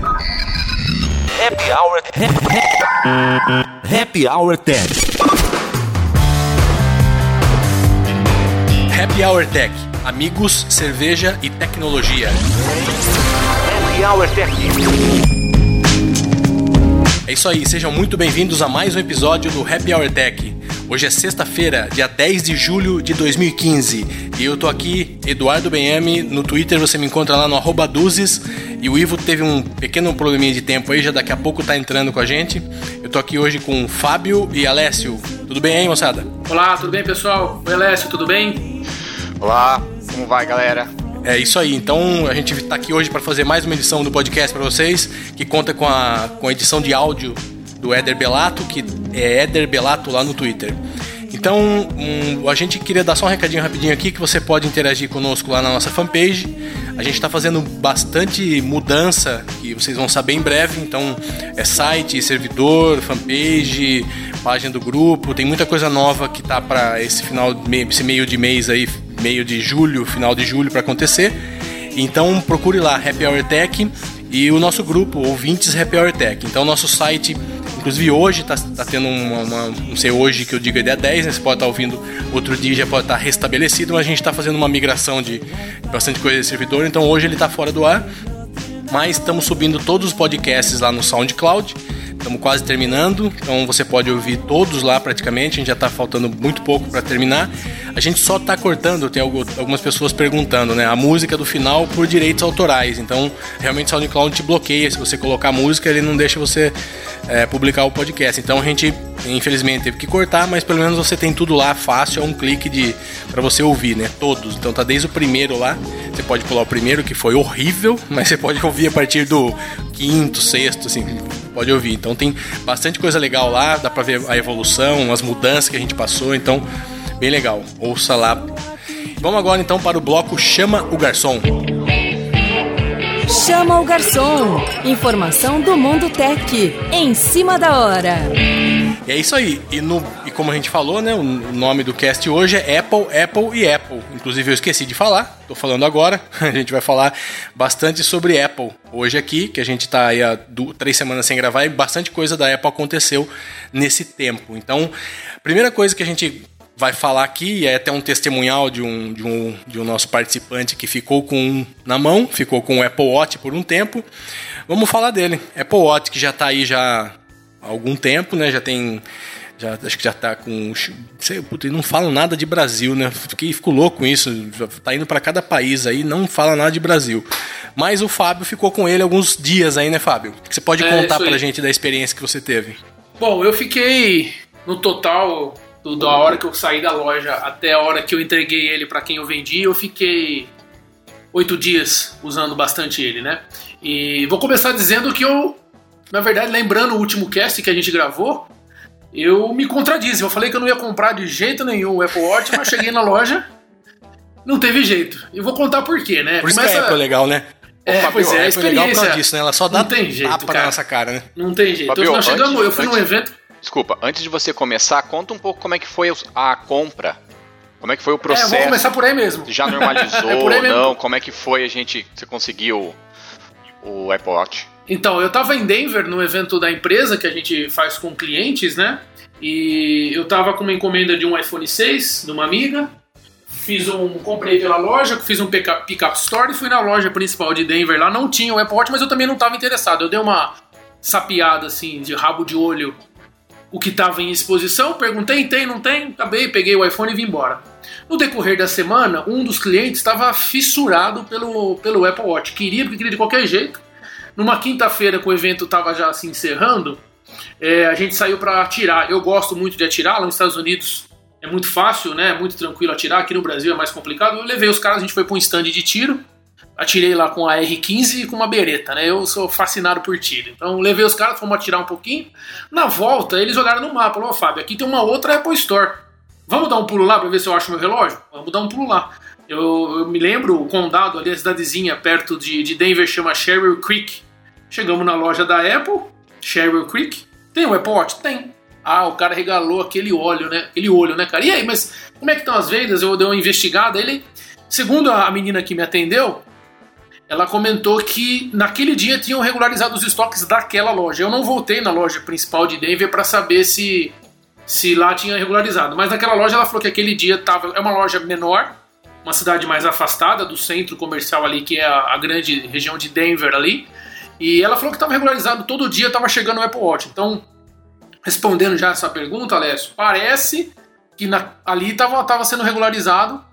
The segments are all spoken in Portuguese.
Happy Hour Tech. Happy Hour Tech. Amigos, cerveja e tecnologia. Happy Hour Tech. É isso aí, sejam muito bem-vindos a mais um episódio do Happy Hour Tech. Hoje é sexta-feira, dia 10 de julho de 2015. E eu tô aqui, Eduardo BM, no Twitter você me encontra lá no @duzes. E o Ivo teve um pequeno probleminha de tempo aí, já daqui a pouco tá entrando com a gente. Eu tô aqui hoje com Fábio e Alessio. Tudo bem aí, moçada? Olá, tudo bem, pessoal? Oi, Alessio, tudo bem? Olá, como vai, galera? É isso aí, então a gente tá aqui hoje para fazer mais uma edição do podcast para vocês, que conta com a edição de áudio do Éder Belato, que é Éder Belato lá no Twitter. Então, a gente queria dar só um recadinho rapidinho aqui, que você pode interagir conosco lá na nossa fanpage. A gente está fazendo bastante mudança, que vocês vão saber em breve. Então, é site, servidor, fanpage, página do grupo. Tem muita coisa nova que tá para esse meio de mês aí, meio de julho, final de julho para acontecer. Então, procure lá, Happy Hour Tech, e o nosso grupo, Ouvintes Happy Hour Tech. Então, nosso site, inclusive hoje, tá tendo não sei hoje que eu digo é dia 10, né? Você pode estar ouvindo outro dia, já pode estar restabelecido, mas a gente está fazendo uma migração de bastante coisa de servidor, então hoje ele está fora do ar, mas estamos subindo todos os podcasts lá no SoundCloud, estamos quase terminando, então você pode ouvir todos lá praticamente, a gente já está faltando muito pouco para terminar. A gente só está cortando, tem algumas pessoas perguntando, né, a música do final por direitos autorais, então realmente o SoundCloud te bloqueia, se você colocar a música ele não deixa você publicar o podcast, então a gente infelizmente teve que cortar, mas pelo menos você tem tudo lá fácil, é um clique para você ouvir, né, todos, então tá desde o primeiro lá, você pode pular o primeiro que foi horrível, mas você pode ouvir a partir do quinto, sexto, assim, pode ouvir, então tem bastante coisa legal lá, dá pra ver a evolução, as mudanças que a gente passou, então bem legal, ouça lá. Vamos agora então para o bloco Chama o Garçom. Chama o Garçom, informação do mundo tech, em cima da hora. E é isso aí, e como a gente falou, né, o nome do cast hoje é Apple, Apple e Apple. Inclusive eu esqueci de falar, tô falando agora, a gente vai falar bastante sobre Apple hoje aqui, que a gente tá aí há 3 semanas sem gravar e bastante coisa da Apple aconteceu nesse tempo. Então, primeira coisa que a gente vai falar aqui é até um testemunhal de um nosso participante que ficou com na mão, ficou com o Apple Watch por um tempo. Vamos falar dele, Apple Watch que já tá aí já há algum tempo, né? Acho que já tá com... não falam nada de Brasil, né? Fico louco com isso. Tá indo para cada país aí, não fala nada de Brasil. Mas o Fábio ficou com ele alguns dias aí, né, Fábio? O que você pode contar pra gente da experiência que você teve? Bom, eu fiquei no total, da hora que eu saí da loja até a hora que eu entreguei ele para quem eu vendi, eu fiquei 8 dias usando bastante ele, né? E vou começar dizendo que eu, na verdade, lembrando o último cast que a gente gravou, eu me contradisse. Eu falei que eu não ia comprar de jeito nenhum o Apple Watch, mas cheguei na loja, não teve jeito. E vou contar por quê, né? Por isso que a Apple é legal, né? Pois é, a experiência. É legal por causa disso, né? Ela só dá tapa na nossa cara, né? Não tem jeito. Fabio, Então, nós chegamos, eu fui num evento... Desculpa, antes de você começar, conta um pouco como é que foi a compra. Como é que foi o processo? Vou começar por aí mesmo. Já normalizou por aí ou mesmo. não? Como é que foi você conseguiu o Apple Watch? Então, eu tava em Denver, no evento da empresa que a gente faz com clientes, né? E eu tava com uma encomenda de um iPhone 6, de uma amiga. Comprei pela loja, fiz um pick-up store e fui na loja principal de Denver. Lá não tinha o Apple Watch, mas eu também não tava interessado. Eu dei uma sapiada, assim, de rabo de olho o que estava em exposição, perguntei, tem, não tem? Acabei, peguei o iPhone e vim embora. No decorrer da semana, um dos clientes estava fissurado pelo Apple Watch. Queria de qualquer jeito. Numa quinta-feira que o evento estava já se encerrando, a gente saiu para atirar. Eu gosto muito de atirar, lá nos Estados Unidos é muito fácil, né? É muito tranquilo atirar, aqui no Brasil é mais complicado. Eu levei os caras, a gente foi para um stand de tiro, atirei lá com a R15 e com uma bereta, né? Eu sou fascinado por tiro. Então levei os caras, fomos atirar um pouquinho. Na volta, eles olharam no mapa, falaram, Fábio, aqui tem uma outra Apple Store. Vamos dar um pulo lá para ver se eu acho meu relógio? Vamos dar um pulo lá. Eu me lembro, o condado ali, a cidadezinha perto de Denver, chama Sherrill Creek. Chegamos na loja da Apple, Sherrill Creek. Tem o Apple Watch? Tem. Ah, o cara regalou aquele olho, né, cara? E aí, mas como é que estão as vendas? Eu dei uma investigada. Ele, segundo a menina que me atendeu, ela comentou que naquele dia tinham regularizado os estoques daquela loja. Eu não voltei na loja principal de Denver para saber se lá tinha regularizado. Mas naquela loja ela falou que aquele dia é uma loja menor, uma cidade mais afastada do centro comercial ali, que é a grande região de Denver ali. E ela falou que estava regularizado, todo dia estava chegando o Apple Watch. Então, respondendo já essa pergunta, Alessio, parece que ali estava sendo regularizado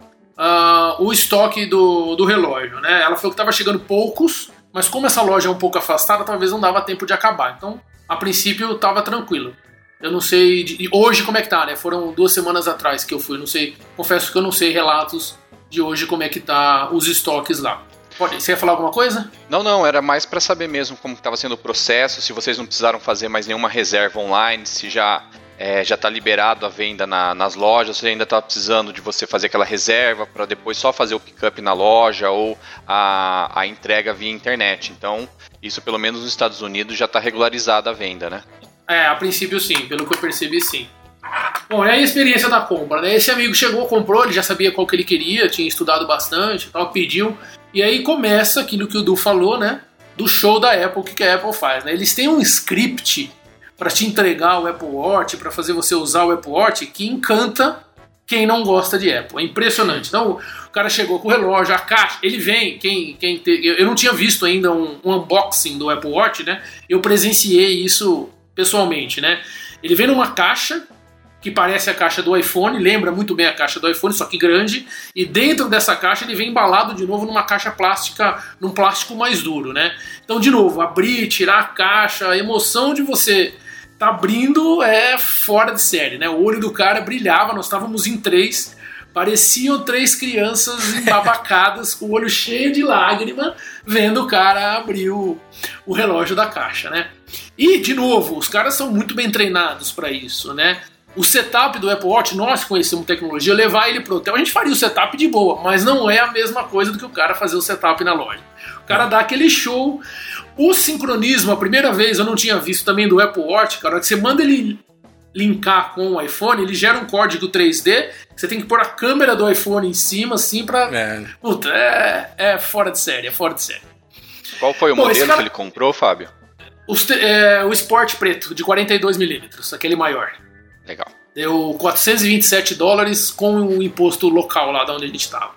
o estoque do relógio, né? Ela falou que estava chegando poucos, mas como essa loja é um pouco afastada, talvez não dava tempo de acabar. Então, a princípio, estava tranquilo. Eu não sei hoje como é que tá, né? Foram 2 semanas atrás que eu fui, não sei, confesso que eu não sei relatos de hoje como é que tá os estoques lá. Você ia falar alguma coisa? Não, era mais para saber mesmo como estava sendo o processo, se vocês não precisaram fazer mais nenhuma reserva online, se já está liberado a venda nas lojas, se ainda está precisando de você fazer aquela reserva para depois só fazer o pick-up na loja ou a entrega via internet. Então, isso pelo menos nos Estados Unidos já está regularizada a venda, né? A princípio sim, pelo que eu percebi sim. Bom, e aí a experiência da compra, né? Esse amigo chegou, comprou, ele já sabia qual que ele queria, tinha estudado bastante, tal, pediu. E aí começa aquilo que o Du falou, né? Do show da Apple, o que a Apple faz, né? Eles têm um script para te entregar o Apple Watch, para fazer você usar o Apple Watch, que encanta quem não gosta de Apple. É impressionante. Então, o cara chegou com o relógio, a caixa, ele vem, eu não tinha visto ainda um unboxing do Apple Watch, né? Eu presenciei isso pessoalmente, né? Ele vem numa caixa que parece a caixa do iPhone, lembra muito bem a caixa do iPhone, só que grande, e dentro dessa caixa ele vem embalado de novo numa caixa plástica, num plástico mais duro, né? Então, de novo, abrir, tirar a caixa, a emoção de você tá abrindo é fora de série, né? O olho do cara brilhava, nós estávamos em 3, pareciam 3 crianças embabacadas, com o olho cheio de lágrima, vendo o cara abrir o relógio da caixa, né? E, de novo, os caras são muito bem treinados para isso, né? O setup do Apple Watch, nós conhecemos tecnologia, levar ele pro hotel, a gente faria o setup de boa, mas não é a mesma coisa do que o cara fazer o setup na loja. O cara dá aquele show. O sincronismo, a primeira vez eu não tinha visto também do Apple Watch, cara, que você manda ele linkar com o iPhone, ele gera um código 3D, você tem que pôr a câmera do iPhone em cima, assim, pra... Puta, é fora de série, Qual foi o modelo que ele comprou, Fábio? O Sport preto, de 42mm, aquele maior. Legal. Deu $427 com o imposto local lá de onde a gente estava.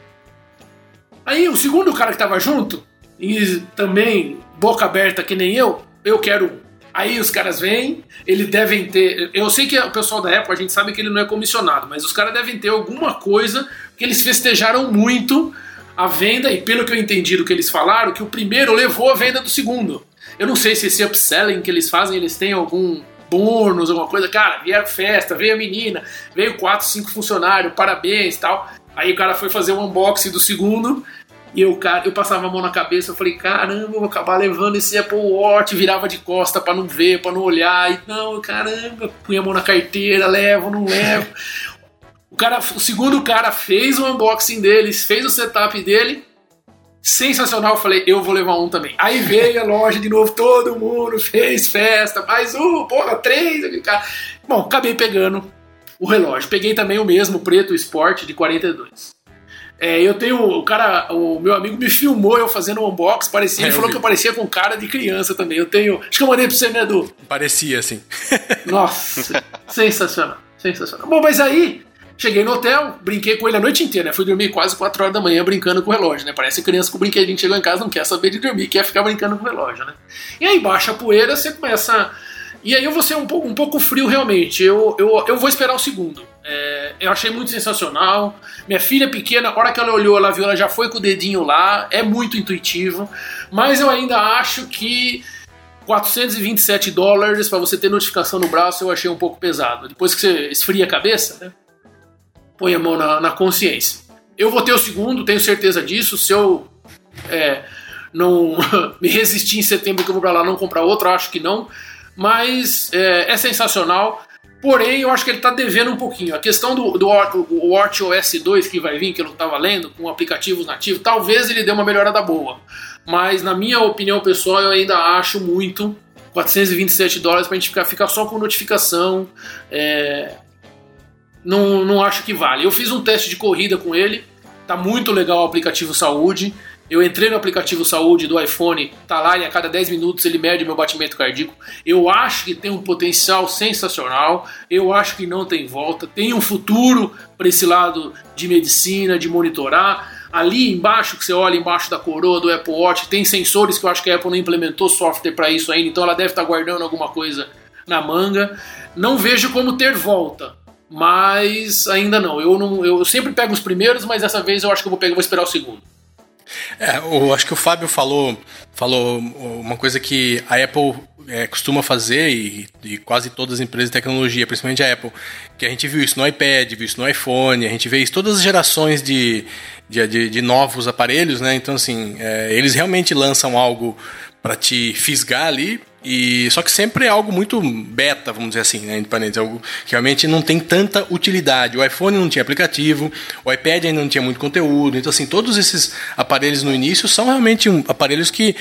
Aí o segundo cara que tava junto, e também boca aberta que nem eu quero um. Aí os caras vêm, eles devem ter... Eu sei que o pessoal da Apple, a gente sabe que ele não é comissionado, mas os caras devem ter alguma coisa que eles festejaram muito a venda, e pelo que eu entendi do que eles falaram, que o primeiro levou a venda do segundo. Eu não sei se esse upselling que eles fazem, eles têm algum bônus, alguma coisa. Cara, vieram festa, veio a menina, veio 4, 5 funcionários, parabéns e tal. Aí o cara foi fazer um unboxing do segundo, e eu passava a mão na cabeça, eu falei, caramba, eu vou acabar levando esse Apple Watch, virava de costa pra não ver, pra não olhar, e não, caramba, punha a mão na carteira, levo, não levo. O segundo cara fez o unboxing dele, fez o setup dele, sensacional, eu falei, eu vou levar um também. Aí veio a loja de novo, todo mundo fez festa, mais 3, cara. Bom, acabei pegando o relógio, peguei também o mesmo, preto Sport, de 42. Eu tenho, o meu amigo me filmou eu fazendo um unboxing, ele falou que eu parecia com cara de criança também. Eu tenho, acho que eu mandei pra você, né, Edu? Parecia, assim. Nossa, sensacional. Bom, mas aí, cheguei no hotel, brinquei com ele a noite inteira, né? Fui dormir quase 4 horas da manhã brincando com o relógio, né? Parece criança com o brinquedinho, chegou em casa, não quer saber de dormir, quer ficar brincando com o relógio, né? E aí baixa a poeira, você começa... E aí eu vou ser um pouco frio realmente, eu vou esperar o segundo. Eu achei muito sensacional. Minha filha pequena, a hora que ela olhou, ela viu, ela já foi com o dedinho lá, é muito intuitivo, mas eu ainda acho que $427 para você ter notificação no braço eu achei um pouco pesado. Depois que você esfria a cabeça, né? Põe a mão na consciência. Eu vou ter o segundo, tenho certeza disso. Se eu não me resistir em setembro que eu vou pra lá não comprar outro, acho que não. Mas é sensacional. Porém, eu acho que ele tá devendo um pouquinho. A questão do WatchOS 2 que vai vir, que eu não tava lendo, com aplicativos nativos, talvez ele dê uma melhorada boa. Mas, na minha opinião pessoal, eu ainda acho muito $427 pra gente ficar só com notificação. Não acho que vale. Eu fiz um teste de corrida com ele, tá muito legal o aplicativo Saúde. Eu entrei no aplicativo Saúde do iPhone, tá lá e a cada 10 minutos ele mede meu batimento cardíaco. Eu acho que tem um potencial sensacional, eu acho que não tem volta, tem um futuro para esse lado de medicina, de monitorar. Ali embaixo, que você olha embaixo da coroa do Apple Watch, tem sensores que eu acho que a Apple não implementou software para isso ainda, então ela deve estar guardando alguma coisa na manga. Não vejo como ter volta, mas ainda não. Eu sempre pego os primeiros, mas dessa vez eu acho que eu vou esperar o segundo. Eu acho que o Fábio falou uma coisa que a Apple costuma fazer e quase todas as empresas de tecnologia, principalmente a Apple, que a gente viu isso no iPad, viu isso no iPhone, a gente vê isso em todas as gerações de novos aparelhos, né? Então, assim, eles realmente lançam algo para te fisgar ali, só que sempre é algo muito beta, vamos dizer assim, né, entre parênteses, algo que realmente não tem tanta utilidade. O iPhone não tinha aplicativo, o iPad ainda não tinha muito conteúdo, então assim, todos esses aparelhos no início são realmente aparelhos que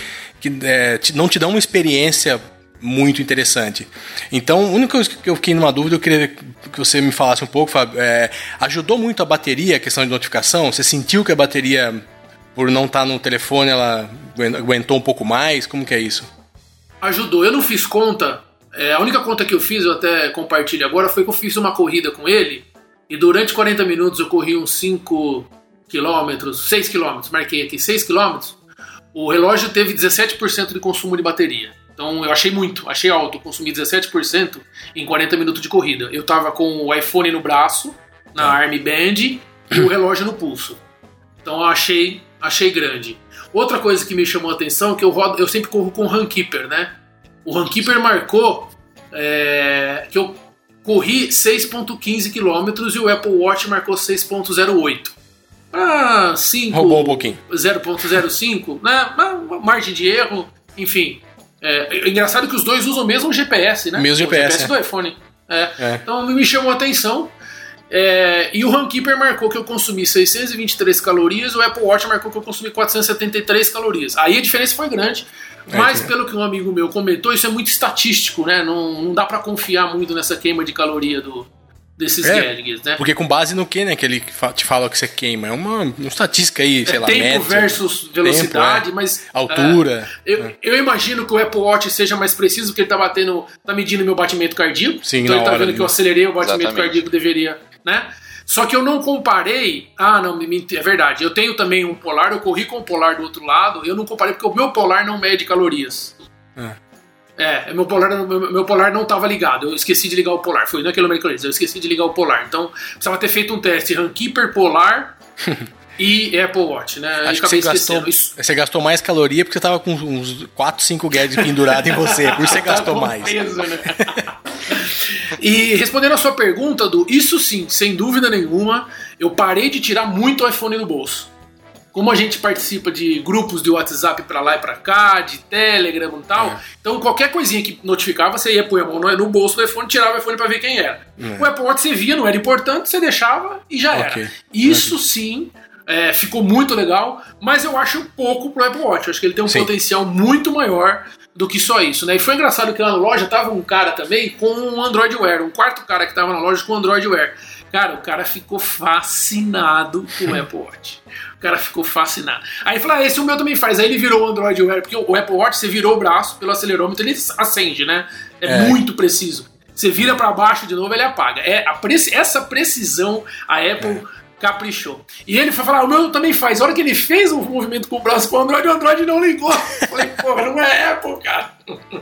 não te dão uma experiência muito interessante. Então, a única coisa que eu fiquei numa dúvida, eu queria que você me falasse um pouco, Fábio, ajudou muito a bateria, a questão de notificação? Você sentiu que a bateria, por não estar no telefone, ela aguentou um pouco mais? Como que é isso? Ajudou. Eu não fiz conta. A única conta que eu fiz, eu até compartilho agora, foi que eu fiz uma corrida com ele e durante 40 minutos eu corri uns 5 km, 6 km, marquei aqui 6 km. O relógio teve 17% de consumo de bateria. Então eu achei alto, eu consumi 17% em 40 minutos de corrida. Eu tava com o iPhone no braço, na Arm Band e o relógio no pulso. Então eu achei grande. Outra coisa que me chamou a atenção é que eu sempre corro com o Runkeeper, né? O Runkeeper marcou que eu corri 6,15 km e o Apple Watch marcou 6,08. Para 5... Roubou um pouquinho. 0,05, né? Margem de erro, enfim. É engraçado que os dois usam o mesmo GPS, né? Mesmo GPS, do iPhone. Então me chamou a atenção. E o Runkeeper marcou que eu consumi 623 calorias, o Apple Watch marcou que eu consumi 473 calorias. Aí a diferença foi grande, mas pelo que um amigo meu comentou, isso é muito estatístico, né? Não dá pra confiar muito nessa queima de caloria desses gadgets, né? Porque com base no que, né? Que ele te fala que você queima. É uma estatística aí, sei lá, tempo média, versus velocidade, mas... altura. Eu imagino que o Apple Watch seja mais preciso, porque ele tá medindo meu batimento cardíaco. Sim, então ele tá vendo né? que eu acelerei o batimento cardíaco, deveria... né? Só que eu não comparei. É verdade. Eu tenho também um Polar, eu corri com o Polar do outro lado. Eu não comparei porque o meu Polar não mede calorias. Meu Polar não estava ligado. Eu esqueci de ligar o Polar. Foi naquele momento que eu esqueci de ligar o Polar. Então precisava ter feito um teste Runkeeper, Polar e Apple Watch, né? Acho que você gastou mais caloria porque você tava com uns 4, 5 gadgets pendurados em você. Por isso você gastou mais. Peso, né? E respondendo a sua pergunta, isso sim, sem dúvida nenhuma, eu parei de tirar muito o iPhone do bolso. Como a gente participa de grupos de WhatsApp pra lá e pra cá, de Telegram e tal, então qualquer coisinha que notificava, você ia pôr a mão no bolso do iPhone, tirava o iPhone pra ver quem era. O Apple Watch você via, não era importante, você deixava e já era. Isso sim... ficou muito legal, mas eu acho pouco pro Apple Watch. Eu acho que ele tem um potencial muito maior do que só isso, né? E foi engraçado que lá na loja tava um cara também com um Android Wear, um quarto cara que tava na loja com Android Wear. Cara, o cara ficou fascinado com o Apple Watch. O cara ficou fascinado. Aí ele falou, esse o meu também faz. Aí ele virou o Android Wear, porque o Apple Watch, você virou o braço pelo acelerômetro, ele acende, né? Muito preciso. Você vira pra baixo de novo, ele apaga. Essa precisão, a Apple... caprichou. E ele foi falar, o meu também faz. A hora que ele fez o movimento com o braço pro Android, o Android não ligou. Eu falei, porra, não é Apple, cara.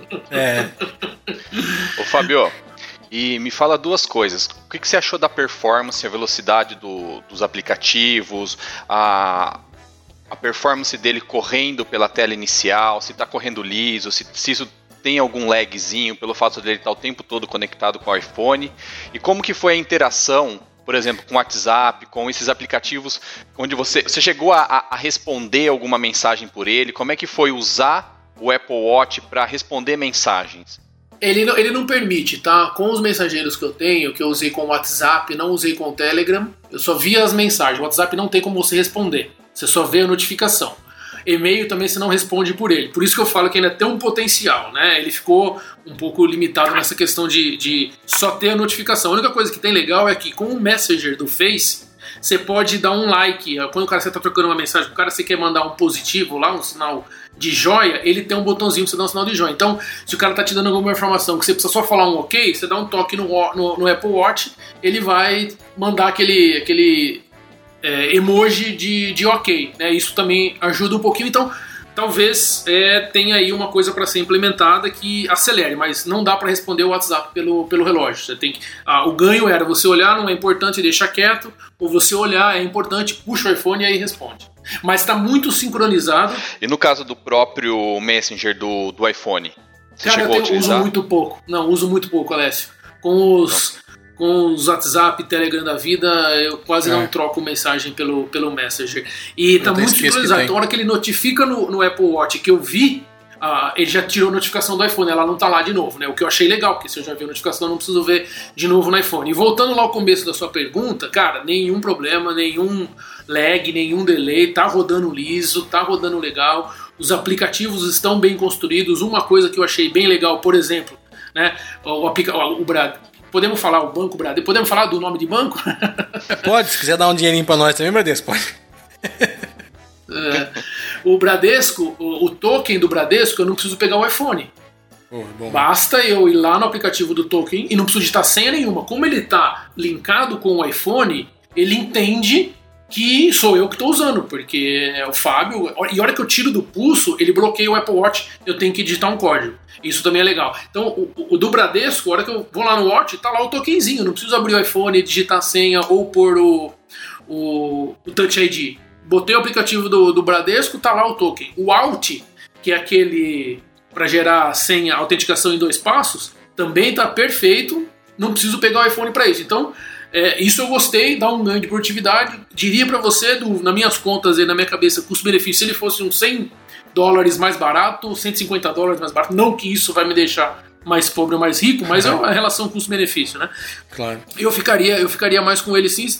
Ô Fábio, e me fala duas coisas. O que você achou da performance, a velocidade dos aplicativos, a performance dele correndo pela tela inicial, se tá correndo liso, se isso tem algum lagzinho pelo fato dele estar o tempo todo conectado com o iPhone, e como que foi a interação, por exemplo, com o WhatsApp, com esses aplicativos, onde você chegou a responder alguma mensagem por ele? Como é que foi usar o Apple Watch para responder mensagens? Ele não permite, tá? Com os mensageiros que eu tenho, que eu usei com o WhatsApp, não usei com o Telegram, eu só via as mensagens. O WhatsApp não tem como você responder, você só vê a notificação. E-mail também você não responde por ele. Por isso que eu falo que ainda tem um potencial, né? Ele ficou um pouco limitado nessa questão de só ter a notificação. A única coisa que tem legal é que com o Messenger do Face, você pode dar um like. Quando você tá trocando uma mensagem com o cara, você quer mandar um positivo lá, um sinal de joia, ele tem um botãozinho pra você dar um sinal de joia. Então, se o cara tá te dando alguma informação que você precisa só falar um ok, você dá um toque no Apple Watch, ele vai mandar aquele emoji de ok, né? Isso também ajuda um pouquinho. Então, talvez tenha aí uma coisa para ser implementada que acelere, mas não dá para responder o WhatsApp pelo relógio. Você tem que, o ganho era você olhar, não é importante, deixar quieto, ou você olhar, é importante, puxa o iPhone e aí responde. Mas está muito sincronizado. E no caso do próprio Messenger do iPhone, você cara, chegou a utilizar? Uso muito pouco. Não, uso muito pouco, Alessio. Com os WhatsApp, Telegram da vida, eu quase não troco mensagem pelo Messenger. E tá muito sincronizado. Então, a hora que ele notifica no Apple Watch que eu vi, ele já tirou a notificação do iPhone, ela não tá lá de novo, né? O que eu achei legal, porque se eu já vi a notificação, eu não preciso ver de novo no iPhone. E voltando lá ao começo da sua pergunta, cara, nenhum problema, nenhum lag, nenhum delay, tá rodando liso, tá rodando legal, os aplicativos estão bem construídos. Uma coisa que eu achei bem legal, por exemplo, né? O podemos falar o Banco Bradesco? Podemos falar do nome de banco? Pode, se quiser dar um dinheirinho pra nós também, Bradesco, pode. O Bradesco, o token do Bradesco, eu não preciso pegar o iPhone. Basta eu ir lá no aplicativo do token e não preciso digitar senha nenhuma. Como ele está linkado com o iPhone, ele entende que sou eu que estou usando, porque é o Fábio. E a hora que eu tiro do pulso, ele bloqueia o Apple Watch, eu tenho que digitar um código. Isso também é legal. Então, o do Bradesco, a hora que eu vou lá no Watch, tá lá o tokenzinho. Não preciso abrir o iPhone, digitar a senha ou pôr o Touch ID. Botei o aplicativo do Bradesco, tá lá o token. O Alt, que é aquele para gerar senha, autenticação em 2 passos, também tá perfeito. Não preciso pegar o iPhone para isso. Então, isso eu gostei, dá um ganho de produtividade. Diria para você, nas minhas contas e na minha cabeça, custo-benefício, se ele fosse uns $100 mais barato, $150 mais barato, não que isso vai me deixar mais pobre ou mais rico, mas é uma relação custo-benefício, né? Claro. Eu ficaria mais com ele sim.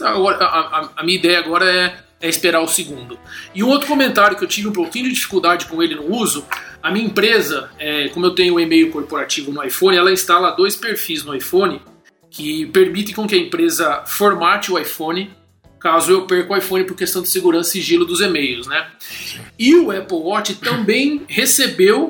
A minha ideia agora é esperar o segundo. E um outro comentário que eu tive um pouquinho de dificuldade com ele no uso, a minha empresa, como eu tenho um e-mail corporativo no iPhone, ela instala 2 perfis no iPhone que permitem com que a empresa formate o iPhone caso eu perca o iPhone por questão de segurança e sigilo dos e-mails, né? E o Apple Watch também recebeu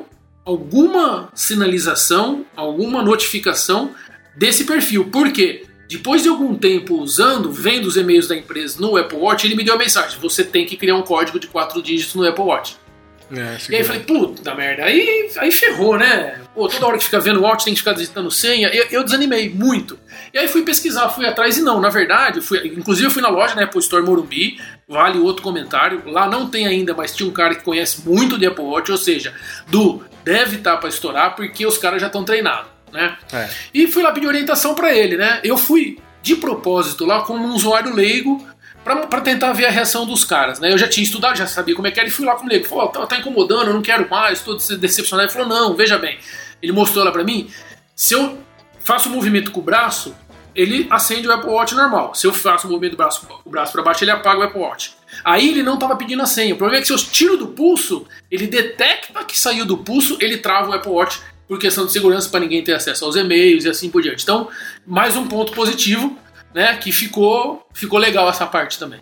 alguma sinalização, alguma notificação desse perfil. Por quê? Depois de algum tempo usando, vendo os e-mails da empresa no Apple Watch, ele me deu a mensagem: você tem que criar um código de 4 dígitos no Apple Watch. E aí eu falei, puta merda, aí ferrou, né? Pô, toda hora que fica vendo o Watch tem que ficar digitando senha. Eu desanimei muito. E aí fui pesquisar, fui atrás e não, na verdade, inclusive eu fui na loja, né, Apple Store Morumbi, vale outro comentário. Lá não tem ainda, mas tinha um cara que conhece muito de Apple Watch, ou seja, deve estar pra estourar porque os caras já estão treinados, né? E fui lá pedir orientação pra ele, né? Eu fui de propósito lá como um usuário leigo pra tentar ver a reação dos caras, né? Eu já tinha estudado, já sabia como é que era e fui lá com ele. Ele falou, tá incomodando, eu não quero mais, tô decepcionado. Ele falou, não, veja bem. Ele mostrou lá pra mim, se eu faço um movimento com o braço, ele acende o Apple Watch normal. Se eu faço um movimento com o braço pra baixo, ele apaga o Apple Watch. Aí ele não tava pedindo a senha. O problema é que se eu tiro do pulso, ele detecta que saiu do pulso, ele trava o Apple Watch por questão de segurança para ninguém ter acesso aos e-mails e assim por diante. Então, mais um ponto positivo, né, que ficou legal essa parte também.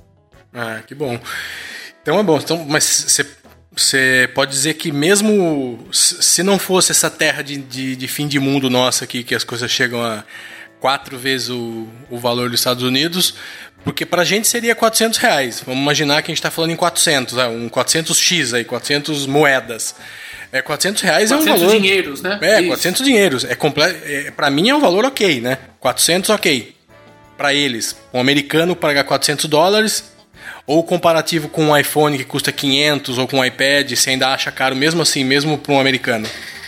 Que bom. Então é bom. Então, mas você pode dizer que mesmo se não fosse essa terra de fim de mundo nossa aqui, que as coisas chegam a 4 vezes o valor dos Estados Unidos, porque pra gente seria R$400. Vamos imaginar que a gente tá falando em 400, um 400x aí, 400 moedas. R$400 é um valor... 400 dinheiros, né? 400 dinheiros. Pra mim é um valor ok, né? 400 ok. Pra eles, um americano pagar $400, ou comparativo com um iPhone que custa 500, ou com um iPad, você ainda acha caro mesmo assim, mesmo pra um americano?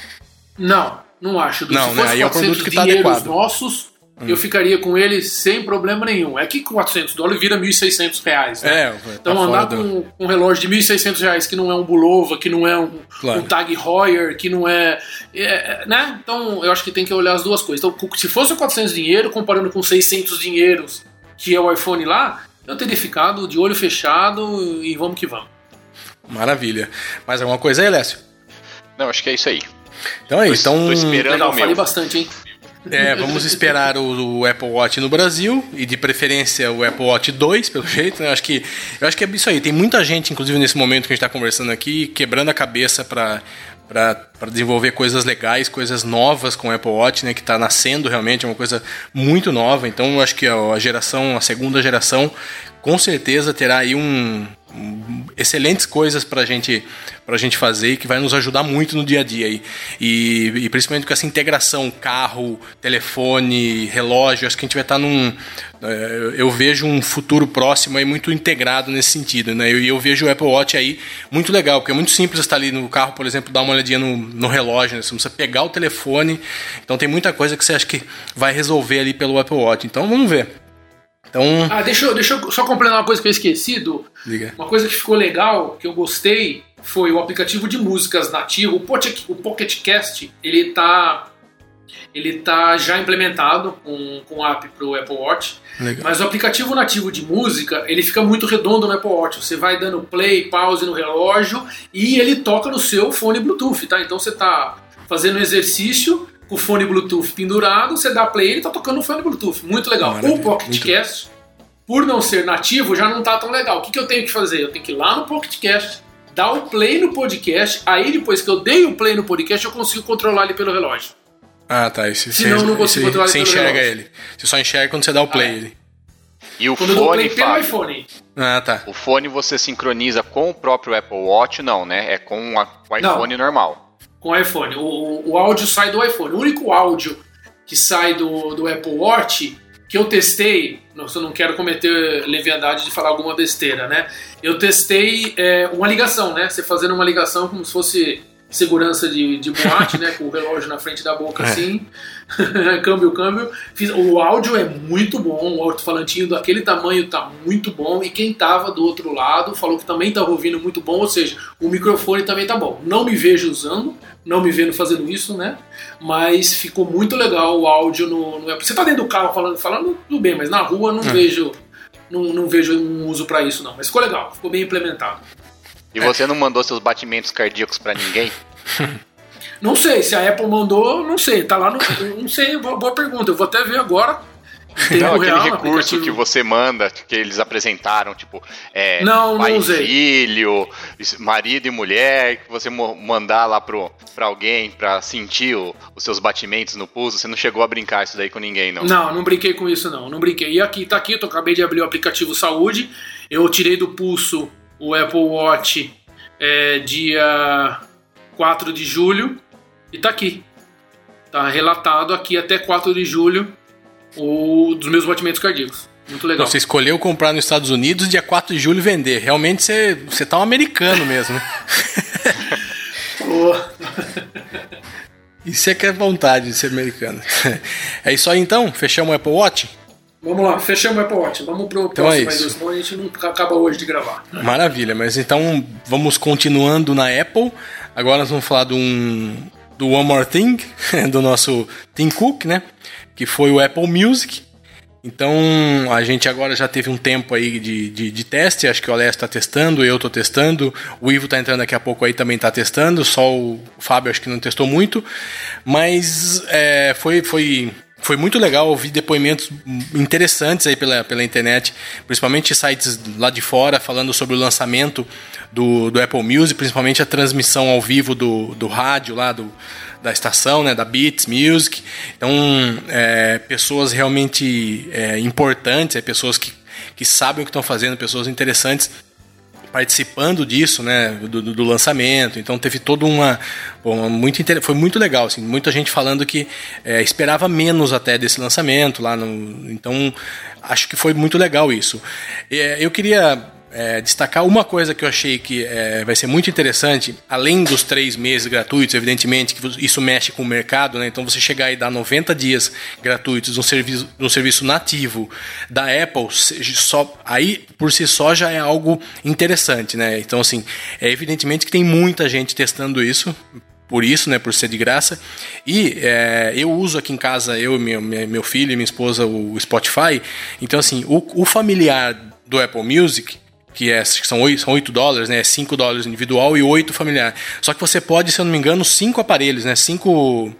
Não acho. Não, se né? fosse Aí é um produto que tá dinheiros adequado. Nossos, eu ficaria com ele sem problema nenhum. É que com $400 vira R$1.600, né? Então andar com um relógio de R$1.600 que não é um Bulova, que não é um Tag Heuer, que não é, né? Então eu acho que tem que olhar as duas coisas. Então se fosse o 400 dinheiro, comparando com 600 dinheiros, que é o iPhone lá, eu teria ficado de olho fechado e vamos que vamos. Maravilha. Mais alguma coisa aí, Lécio? Não, acho que é isso aí. Então é isso. Tô esperando. Legal, falei bastante, hein? Vamos esperar o Apple Watch no Brasil e de preferência o Apple Watch 2, pelo jeito, né? Eu acho que é isso aí. Tem muita gente, inclusive nesse momento que a gente está conversando aqui, quebrando a cabeça para desenvolver coisas legais, coisas novas com o Apple Watch, né? Que está nascendo realmente, é uma coisa muito nova. Então eu acho que a segunda geração, com certeza terá aí excelentes coisas pra gente fazer e que vai nos ajudar muito no dia a dia e principalmente com essa integração carro, telefone, relógio. Acho que a gente vai estar eu vejo um futuro próximo aí muito integrado nesse sentido, né? Eu vejo o Apple Watch aí muito legal, porque é muito simples estar ali no carro, por exemplo, dar uma olhadinha no relógio, né? Você não precisa pegar o telefone, então tem muita coisa que você acha que vai resolver ali pelo Apple Watch, então vamos ver. Então... deixa eu só completar uma coisa que eu esqueci, Diga. Uma coisa que ficou legal, que eu gostei, foi o aplicativo de músicas nativo, o Pocket Cast, ele tá já implementado com o app pro Apple Watch. Legal. Mas o aplicativo nativo de música, ele fica muito redondo no Apple Watch. Você vai dando play, pause no relógio e ele toca no seu fone Bluetooth, tá? Então você tá fazendo um exercício com o fone Bluetooth pendurado, você dá play e ele tá tocando no fone Bluetooth. Muito legal. Maravilha. O Pocket Cast, por não ser nativo, já não tá tão legal. O que eu tenho que fazer? Eu tenho que ir lá no Pocket Cast, dar o play no podcast, aí depois que eu dei o play no podcast, eu consigo controlar ele pelo relógio. Ah, tá. Senão eu não consigo controlar ele você pelo enxerga relógio. ele. Você só enxerga quando você dá o play. Ele. E o Quando eu dou fone, play pelo Fábio, iPhone. Ah, tá. o fone você sincroniza com o próprio Apple Watch? Não, né? É com o iPhone normal. Com o iPhone. O áudio sai do iPhone. O único áudio que sai do Apple Watch que eu testei, eu não quero cometer leviandade de falar alguma besteira, né? Eu testei uma ligação, né? Você fazendo uma ligação como se fosse segurança de boate, né? Com o relógio na frente da boca, assim. câmbio. O áudio é muito bom, o alto-falantinho daquele tamanho tá muito bom, e quem tava do outro lado falou que também tava ouvindo muito bom, ou seja, o microfone também tá bom. Não me vejo usando, não me vendo fazendo isso, né? Mas ficou muito legal o áudio no Apple. Você tá dentro do carro falando tudo bem, mas na rua não vejo um uso pra isso, não. Mas ficou legal, ficou bem implementado. E você não mandou seus batimentos cardíacos pra ninguém? Não sei, se a Apple mandou, não sei, tá lá no... Não sei, boa pergunta, eu vou até ver agora. Não, aquele recurso que você manda, que eles apresentaram, tipo, pai e filho, marido e mulher, que você mandar lá pra alguém pra sentir os seus batimentos no pulso, você não chegou a brincar isso daí com ninguém, não? Não brinquei com isso, não brinquei. E aqui, eu acabei de abrir o aplicativo Saúde, eu tirei do pulso o Apple Watch dia 4 de julho e tá aqui. Tá relatado aqui até 4 de julho dos meus batimentos cardíacos. Muito legal. Então, você escolheu comprar nos Estados Unidos, dia 4 de julho vender. Realmente você tá um americano mesmo, né? Isso é que é vontade de ser americano. É isso aí então? Fechamos o Apple Watch? Vamos lá, fechamos o Apple Watch. Vamos pro próximo aí, senão a gente não acaba hoje de gravar. Maravilha, mas então vamos continuando na Apple. Agora nós vamos falar do One More Thing, do nosso Tim Cook, né? Que foi o Apple Music. Então a gente agora já teve um tempo aí de teste. Acho que o Alessio está testando, eu estou testando, o Ivo está entrando daqui a pouco aí, também está testando. Só o Fábio acho que não testou muito, mas foi muito legal ouvir depoimentos interessantes aí pela internet, principalmente sites lá de fora falando sobre o lançamento do Apple Music, principalmente a transmissão ao vivo do rádio lá da estação, né, da Beats Music. Então, pessoas realmente importantes, pessoas que sabem o que estão fazendo, pessoas interessantes participando disso, né, do lançamento. Então teve toda foi muito legal, assim, muita gente falando que esperava menos até desse lançamento lá então acho que foi muito legal isso. Eu queria destacar uma coisa que eu achei que vai ser muito interessante, além dos 3 meses gratuitos, evidentemente que isso mexe com o mercado, né? Então você chegar e dar 90 dias gratuitos num serviço nativo da Apple, aí por si só já é algo interessante, né? Então assim, evidentemente que tem muita gente testando isso, por isso, né, por ser de graça. E eu uso aqui em casa, meu filho e minha esposa, o Spotify. Então assim, o familiar do Apple Music, que são $8, né? $5 individual e $8 familiar. Só que você pode, se eu não me engano, 5 aparelhos, né? 5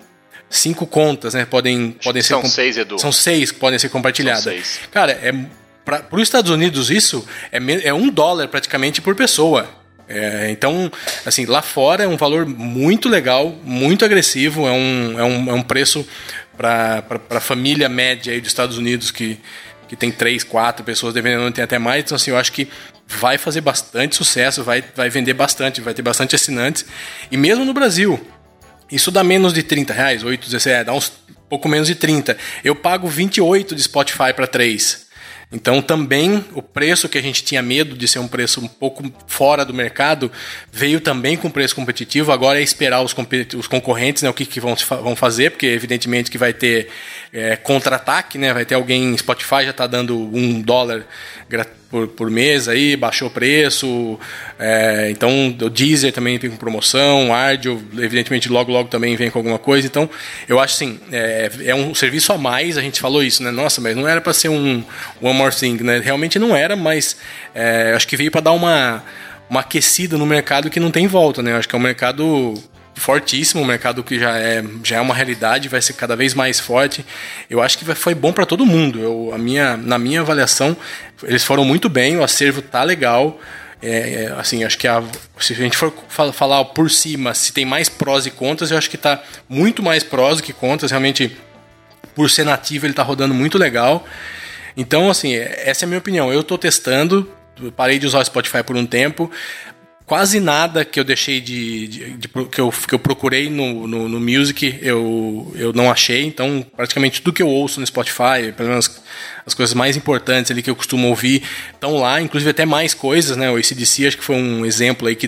5 contas, né? Podem ser... São 6, Edu. São 6 que podem ser compartilhadas. São 6. Cara, para os Estados Unidos isso é $1 praticamente por pessoa. Então, assim, lá fora é um valor muito legal, muito agressivo, é um preço para a família média aí dos Estados Unidos que tem 3, 4 pessoas, dependendo, tem até mais. Então, assim, eu acho que vai fazer bastante sucesso, vai vender bastante, vai ter bastante assinantes. E mesmo no Brasil, isso dá menos de R$30, 8, 17, dá uns pouco menos de 30. Eu pago 28 de Spotify para 3. Então também o preço que a gente tinha medo de ser um preço um pouco fora do mercado veio também com preço competitivo. Agora é esperar os concorrentes, né, o que vão fazer, porque evidentemente que vai ter contra-ataque, né, vai ter alguém, Spotify já está dando $1 por mês aí, baixou o preço, então o Deezer também tem com promoção, o Ardio evidentemente logo também vem com alguma coisa. Então eu acho assim, é um serviço a mais, a gente falou isso, né, nossa, mas não era para ser um One More Thing, né, realmente não era, mas acho que veio para dar uma aquecida no mercado que não tem volta, né, eu acho que é um mercado fortíssimo, um mercado que já é uma realidade, vai ser cada vez mais forte. Eu acho que foi bom para todo mundo. Na minha avaliação, eles foram muito bem, o acervo tá legal. Assim, acho que se a gente for falar por cima, se tem mais prós e contras, eu acho que tá muito mais prós do que contras. Realmente, por ser nativo, ele tá rodando muito legal. Então, assim, essa é a minha opinião. Eu tô testando, parei de usar o Spotify por um tempo. Quase nada que eu deixei que eu procurei no Music eu não achei. Então praticamente tudo que eu ouço no Spotify, pelo menos as coisas mais importantes ali que eu costumo ouvir, estão lá, inclusive até mais coisas, né? O AC/DC acho que foi um exemplo aí que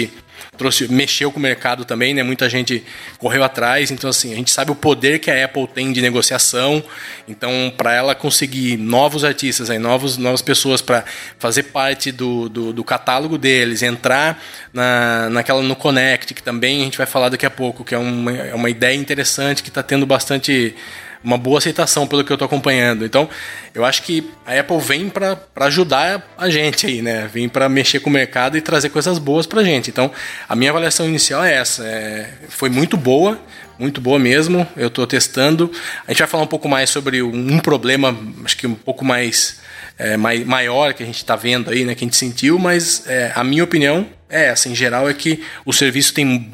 mexeu com o mercado também, né? Muita gente correu atrás. Então assim, a gente sabe o poder que a Apple tem de negociação. Então para ela conseguir novos artistas, aí, novas pessoas para fazer parte do catálogo deles, entrar no Connect, que também a gente vai falar daqui a pouco, que é uma ideia interessante que está tendo uma boa aceitação pelo que eu estou acompanhando. Então, eu acho que a Apple vem para ajudar a gente aí, né? Vem para mexer com o mercado e trazer coisas boas para a gente. Então, a minha avaliação inicial é essa. Foi muito boa mesmo. Eu estou testando. A gente vai falar um pouco mais sobre um problema, acho que um pouco mais maior que a gente está vendo aí, né? Que a gente sentiu, mas a minha opinião essa, em geral, é que o serviço tem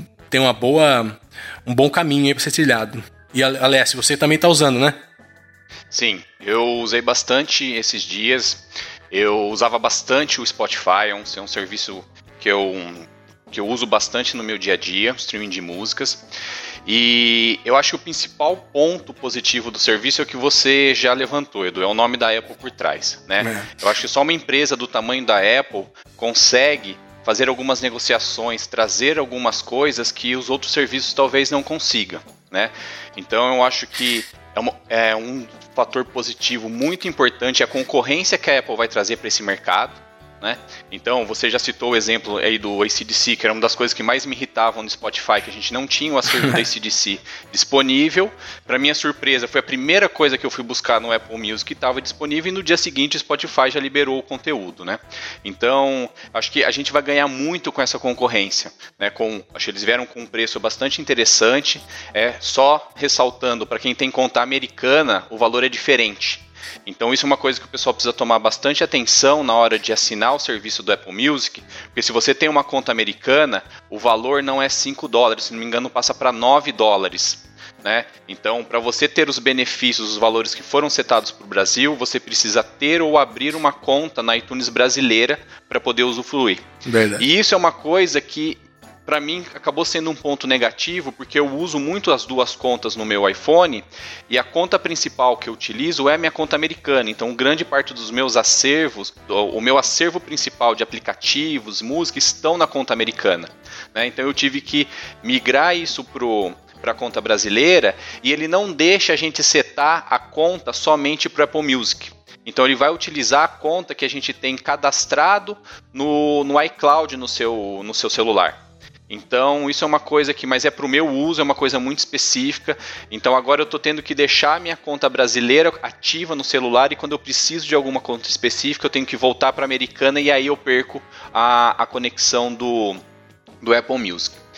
um bom caminho aí para ser trilhado. E, Alessio, você também está usando, né? Sim, eu usei bastante esses dias. Eu usava bastante o Spotify, é um serviço que eu uso bastante no meu dia a dia, streaming de músicas. E eu acho que o principal ponto positivo do serviço é o que você já levantou, Edu, é o nome da Apple por trás, né? Eu acho que só uma empresa do tamanho da Apple consegue fazer algumas negociações, trazer algumas coisas que os outros serviços talvez não consigam, né? Então eu acho que é um fator positivo muito importante a concorrência que a Apple vai trazer para esse mercado, né? Então você já citou o exemplo aí do AC/DC, que era uma das coisas que mais me irritavam no Spotify, que a gente não tinha o acervo do AC/DC disponível. Para minha surpresa, foi a primeira coisa que eu fui buscar no Apple Music que estava disponível, e no dia seguinte o Spotify já liberou o conteúdo, né? Então acho que a gente vai ganhar muito com essa concorrência, né? Acho que eles vieram com um preço bastante interessante. Só ressaltando, para quem tem conta americana, o valor é diferente. Então isso é uma coisa que o pessoal precisa tomar bastante atenção na hora de assinar o serviço do Apple Music, porque se você tem uma conta americana, o valor não é $5, se não me engano passa para $9, né? Então, para você ter os benefícios, os valores que foram setados para o Brasil, você precisa ter ou abrir uma conta na iTunes brasileira para poder usufruir. Verdade. E isso é uma coisa que para mim acabou sendo um ponto negativo, porque eu uso muito as duas contas no meu iPhone, e a conta principal que eu utilizo é a minha conta americana. Então grande parte dos meus acervos, o meu acervo principal de aplicativos, música, estão na conta americana, né? Então eu tive que migrar isso para a conta brasileira, e ele não deixa a gente setar a conta somente para o Apple Music. Então ele vai utilizar a conta que a gente tem cadastrado no iCloud no seu celular. Então isso é uma coisa mas é para o meu uso, é uma coisa muito específica. Então agora eu estou tendo que deixar a minha conta brasileira ativa no celular, e quando eu preciso de alguma conta específica eu tenho que voltar para a americana, e aí eu perco a conexão do Apple Music.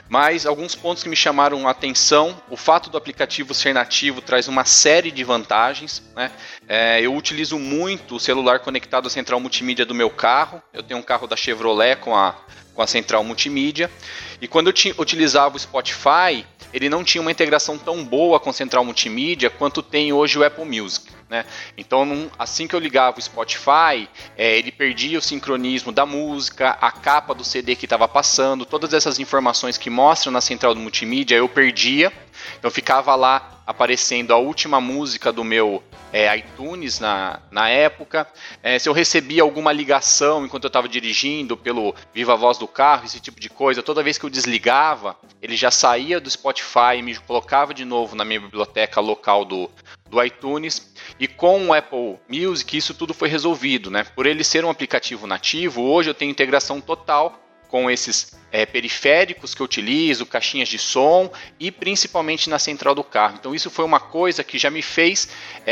Mas alguns pontos que me chamaram a atenção: o fato do aplicativo ser nativo traz uma série de vantagens, né? Eu utilizo muito o celular conectado à central multimídia do meu carro. Eu tenho um carro da Chevrolet com a central multimídia, e quando eu utilizava o Spotify, ele não tinha uma integração tão boa com a central multimídia quanto tem hoje o Apple Music, né? Então, assim que eu ligava o Spotify, ele perdia o sincronismo da música, a capa do CD que estava passando, todas essas informações que mostram na central do multimídia eu perdia. Então ficava lá aparecendo a última música do meu iTunes na época. Se eu recebia alguma ligação enquanto eu estava dirigindo pelo Viva Voz do carro, esse tipo de coisa, toda vez que eu desligava, ele já saía do Spotify e me colocava de novo na minha biblioteca local do iTunes. E com o Apple Music isso tudo foi resolvido, né? Por ele ser um aplicativo nativo, hoje eu tenho integração total com esses periféricos que eu utilizo, caixinhas de som e principalmente na central do carro. Então isso foi uma coisa que já me fez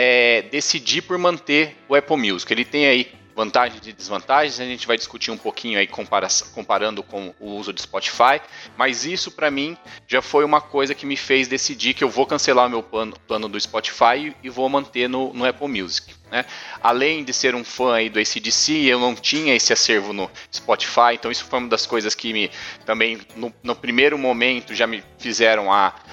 decidir por manter o Apple Music. Ele tem aí vantagens e desvantagens, a gente vai discutir um pouquinho aí comparando com o uso de Spotify, mas isso para mim já foi uma coisa que me fez decidir que eu vou cancelar o meu plano do Spotify e vou manter no Apple Music, né? Além de ser um fã aí do AC/DC, eu não tinha esse acervo no Spotify, então isso foi uma das coisas que também no primeiro momento já me fizeram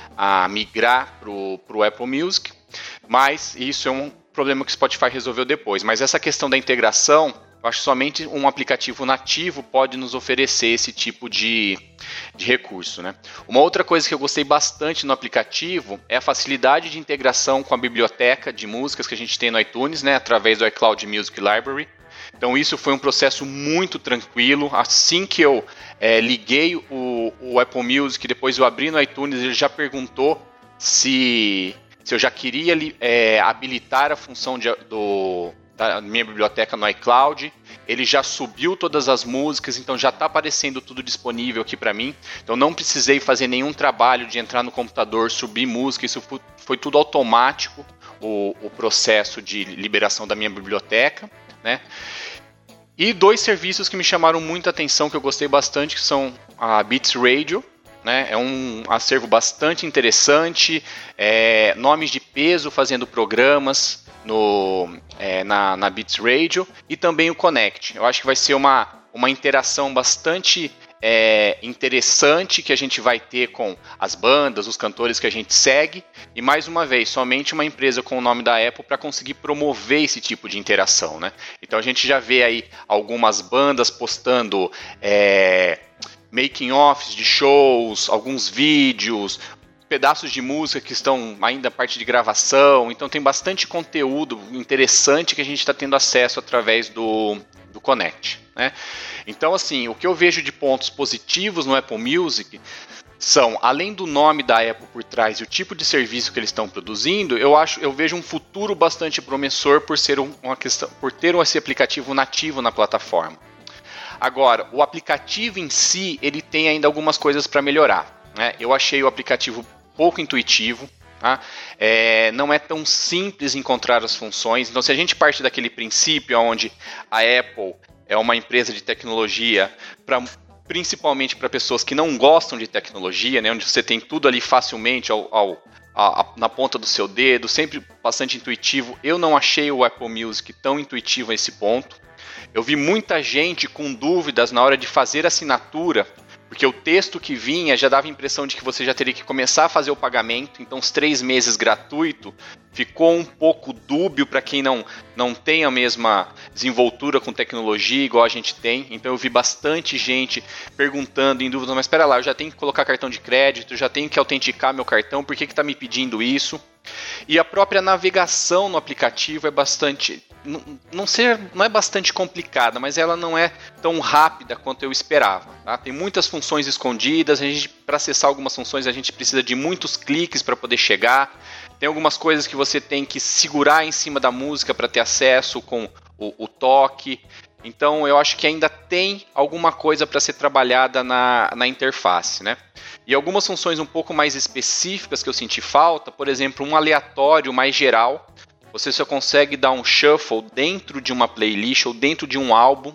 a migrar pro Apple Music, mas isso é um problema que o Spotify resolveu depois. Mas essa questão da integração, eu acho que somente um aplicativo nativo pode nos oferecer esse tipo de recurso, né? Uma outra coisa que eu gostei bastante no aplicativo é a facilidade de integração com a biblioteca de músicas que a gente tem no iTunes, né, através do iCloud Music Library. Então isso foi um processo muito tranquilo. Assim que eu liguei o Apple Music, depois eu abri no iTunes, ele já perguntou se eu já queria habilitar a função da minha biblioteca no iCloud. Ele já subiu todas as músicas, então já está aparecendo tudo disponível aqui para mim. Então não precisei fazer nenhum trabalho de entrar no computador, subir música, isso foi tudo automático, o processo de liberação da minha biblioteca, né? E 2 serviços que me chamaram muita atenção, que eu gostei bastante, que são a Beats Radio, né? É um acervo bastante interessante, nomes de peso fazendo programas na Beats Radio, e também o Connect. Eu acho que vai ser uma interação bastante interessante que a gente vai ter com as bandas, os cantores que a gente segue, e mais uma vez, somente uma empresa com o nome da Apple para conseguir promover esse tipo de interação, né? Então a gente já vê aí algumas bandas postando making-offs de shows, alguns vídeos, pedaços de música que estão ainda na parte de gravação. Então tem bastante conteúdo interessante que a gente está tendo acesso através do Connect, né? Então, assim, o que eu vejo de pontos positivos no Apple Music são, além do nome da Apple por trás e o tipo de serviço que eles estão produzindo, eu vejo um futuro bastante promissor por ter esse aplicativo nativo na plataforma. Agora, o aplicativo em si, ele tem ainda algumas coisas para melhorar, né? Eu achei o aplicativo pouco intuitivo, tá? Não é tão simples encontrar as funções. Então, se a gente parte daquele princípio onde a Apple é uma empresa de tecnologia, principalmente para pessoas que não gostam de tecnologia, né? Onde você tem tudo ali facilmente na ponta do seu dedo, sempre bastante intuitivo, eu não achei o Apple Music tão intuitivo a esse ponto. Eu vi muita gente com dúvidas na hora de fazer assinatura, porque o texto que vinha já dava a impressão de que você já teria que começar a fazer o pagamento. Então os 3 meses gratuito ficou um pouco dúbio para quem não tem a mesma desenvoltura com tecnologia igual a gente tem. Então eu vi bastante gente perguntando em dúvida, mas espera lá, eu já tenho que colocar cartão de crédito, já tenho que autenticar meu cartão, por que está me pedindo isso? E a própria navegação no aplicativo é bastante... Não é bastante complicada, mas ela não é tão rápida quanto eu esperava, tá? Tem muitas funções escondidas, para acessar algumas funções a gente precisa de muitos cliques para poder chegar. Tem algumas coisas que você tem que segurar em cima da música para ter acesso com o toque. Então eu acho que ainda tem alguma coisa para ser trabalhada na interface, né? E algumas funções um pouco mais específicas que eu senti falta, por exemplo, um aleatório mais geral. Você só consegue dar um shuffle dentro de uma playlist ou dentro de um álbum.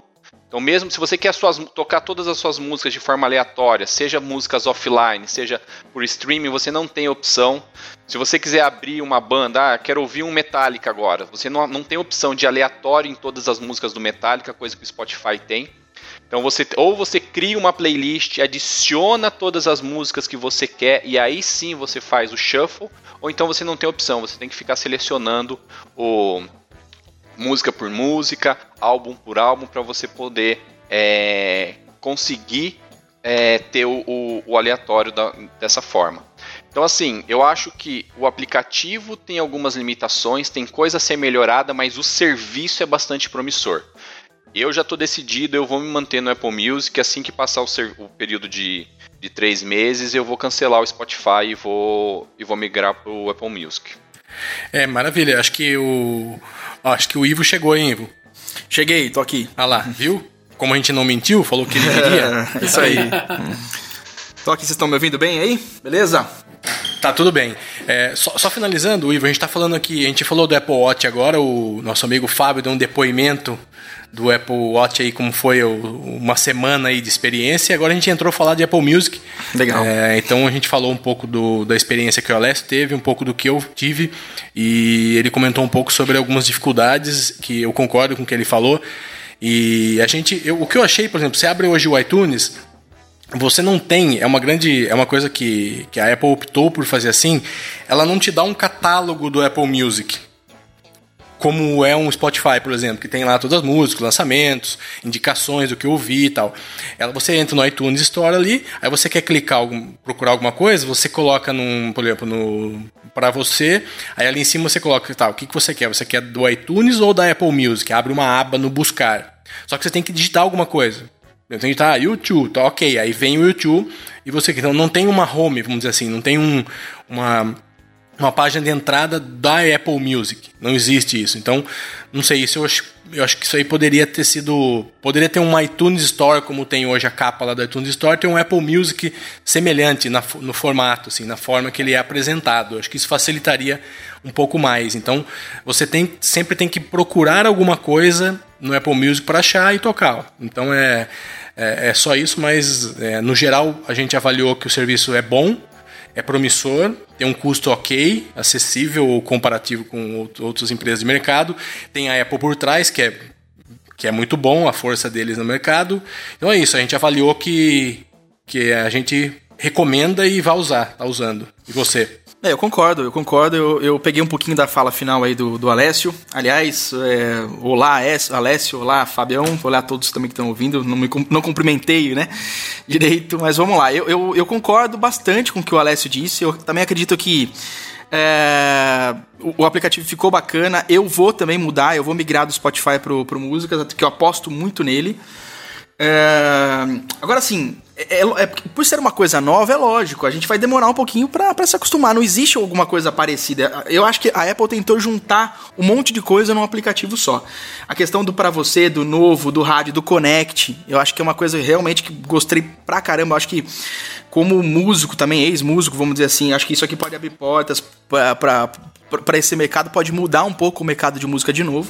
Então mesmo se você quer tocar todas as suas músicas de forma aleatória, seja músicas offline, seja por streaming, você não tem opção. Se você quiser abrir uma banda, quero ouvir um Metallica agora, você não tem opção de aleatório em todas as músicas do Metallica, coisa que o Spotify tem. Então você cria uma playlist, adiciona todas as músicas que você quer e aí sim você faz o shuffle, ou então você não tem opção, você tem que ficar selecionando música por música, álbum por álbum, para você poder conseguir ter o aleatório dessa forma. Então assim, eu acho que o aplicativo tem algumas limitações, tem coisa a ser melhorada, mas o serviço é bastante promissor. Eu já estou decidido, eu vou me manter no Apple Music, assim que passar o período de 3 meses, eu vou cancelar o Spotify e vou migrar para o Apple Music. Maravilha, acho que o Ivo chegou, hein, Ivo? Cheguei, tô aqui. Ah lá, viu? Como a gente não mentiu, falou que ele viria. Isso aí. Tô aqui, vocês estão me ouvindo bem aí? Beleza? Tá tudo bem. Só finalizando, Ivo, a gente tá falando aqui, a gente falou do Apple Watch agora, o nosso amigo Fábio deu um depoimento do Apple Watch aí, como foi uma semana aí de experiência, e agora a gente entrou a falar de Apple Music. Legal. Então a gente falou um pouco da experiência que o Alessio teve, um pouco do que eu tive, e ele comentou um pouco sobre algumas dificuldades, que eu concordo com o que ele falou, e o que eu achei, por exemplo, você abre hoje o iTunes, você não tem, é uma coisa que a Apple optou por fazer assim, ela não te dá um catálogo do Apple Music, como é um Spotify, por exemplo, que tem lá todas as músicas, lançamentos, indicações do que eu ouvi e tal. Você entra no iTunes Store ali, aí você quer procurar alguma coisa, você coloca por exemplo, para você, aí ali em cima você coloca, o que você quer? Você quer do iTunes ou da Apple Music? Abre uma aba no buscar. Só que você tem que digitar alguma coisa. Eu tenho que digitar YouTube, tá ok, aí vem o YouTube e você... Então não tem uma home, vamos dizer assim, não tem uma página de entrada da Apple Music. Não existe isso. Então, não sei, eu acho que isso aí poderia ter um iTunes Store, como tem hoje a capa lá do iTunes Store, ter um Apple Music semelhante no formato, assim, na forma que ele é apresentado. Eu acho que isso facilitaria um pouco mais. Então, você sempre tem que procurar alguma coisa no Apple Music para achar e tocar. Então, é só isso, mas no geral a gente avaliou que o serviço é bom, é promissor, tem um custo ok, acessível ou comparativo com outras empresas de mercado. Tem a Apple por trás, que é muito bom, a força deles no mercado. Então é isso, a gente avaliou que a gente recomenda e vai usar, tá usando. E você? Eu concordo. Eu peguei um pouquinho da fala final aí do Alessio. Aliás, olá Alessio, olá Fabião, olá a todos também que estão ouvindo. Não cumprimentei, né, direito, mas vamos lá. Eu concordo bastante com o que o Alessio disse. Eu também acredito que o aplicativo ficou bacana. Eu vou também mudar, eu vou migrar do Spotify pro Músicas, porque eu aposto muito nele. Agora sim, por ser uma coisa nova, é lógico, a gente vai demorar um pouquinho pra se acostumar. Não existe alguma coisa parecida. Eu acho que a Apple tentou juntar um monte de coisa num aplicativo só. A questão do pra você, do novo, do rádio, do Connect, eu acho que é uma coisa realmente que gostei pra caramba. Eu acho que como músico também, ex-músico, vamos dizer assim, acho que isso aqui pode abrir portas pra esse mercado, pode mudar um pouco o mercado de música de novo.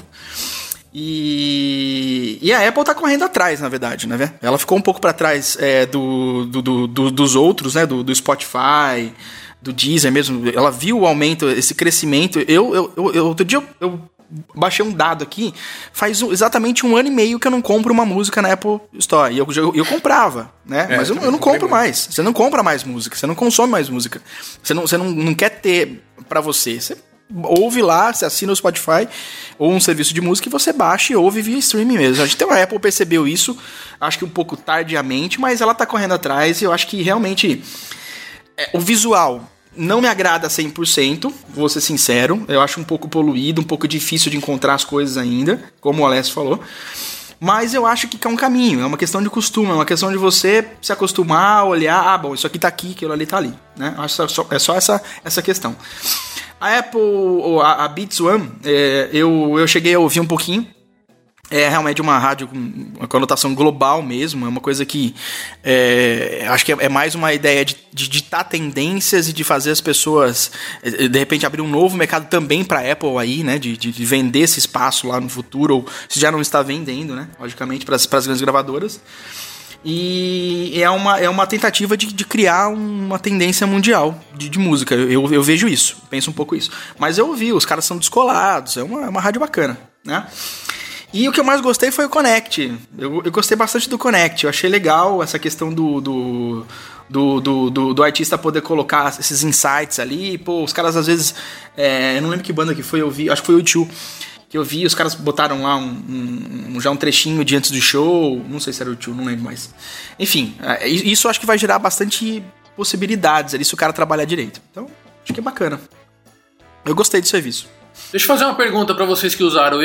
E a Apple tá correndo atrás, na verdade, né? Ela ficou um pouco para trás dos outros, né? Do Spotify, do Deezer mesmo. Ela viu o aumento, esse crescimento. Outro dia eu baixei um dado aqui, faz exatamente 1 ano e meio que eu não compro uma música na Apple Store. E eu comprava, né? Mas eu não compro mais. Você não compra mais música, você não consome mais música. Você não quer ter para você. Você ouve lá, você assina o Spotify ou um serviço de música e você baixa e ouve via streaming mesmo. A gente tem uma Apple percebeu isso, acho que um pouco tardiamente, mas ela tá correndo atrás e eu acho que realmente o visual não me agrada 100%, vou ser sincero. Eu acho um pouco poluído, um pouco difícil de encontrar as coisas ainda, como o Alessio falou. Mas eu acho que é um caminho, é uma questão de costume, é uma questão de você se acostumar, olhar, bom, isso aqui tá aqui, aquilo ali tá ali, né? É só essa questão. A Apple, a Beats One, eu cheguei a ouvir um pouquinho. É realmente uma rádio com uma conotação global mesmo, é uma coisa que acho que é mais uma ideia de ditar tendências e de fazer as pessoas, de repente, abrir um novo mercado também para a Apple aí, né, de vender esse espaço lá no futuro, ou se já não está vendendo, né, logicamente, para as grandes gravadoras. E é uma tentativa de criar uma tendência mundial de música, eu vejo isso, penso um pouco isso. Mas eu ouvi, os caras são descolados, é uma rádio bacana, né. E o que eu mais gostei foi o Connect. Eu gostei bastante do Connect. Eu achei legal essa questão do artista poder colocar esses insights ali. Pô, os caras às vezes... eu não lembro que banda que foi, eu vi. Acho que foi o U2 que eu vi. Os caras botaram lá já um trechinho de antes do show. Não sei se era o U2, não lembro mais. Enfim, isso eu acho que vai gerar bastante possibilidades ali se o cara trabalhar direito. Então, acho que é bacana. Eu gostei do serviço. Deixa eu fazer uma pergunta pra vocês que usaram.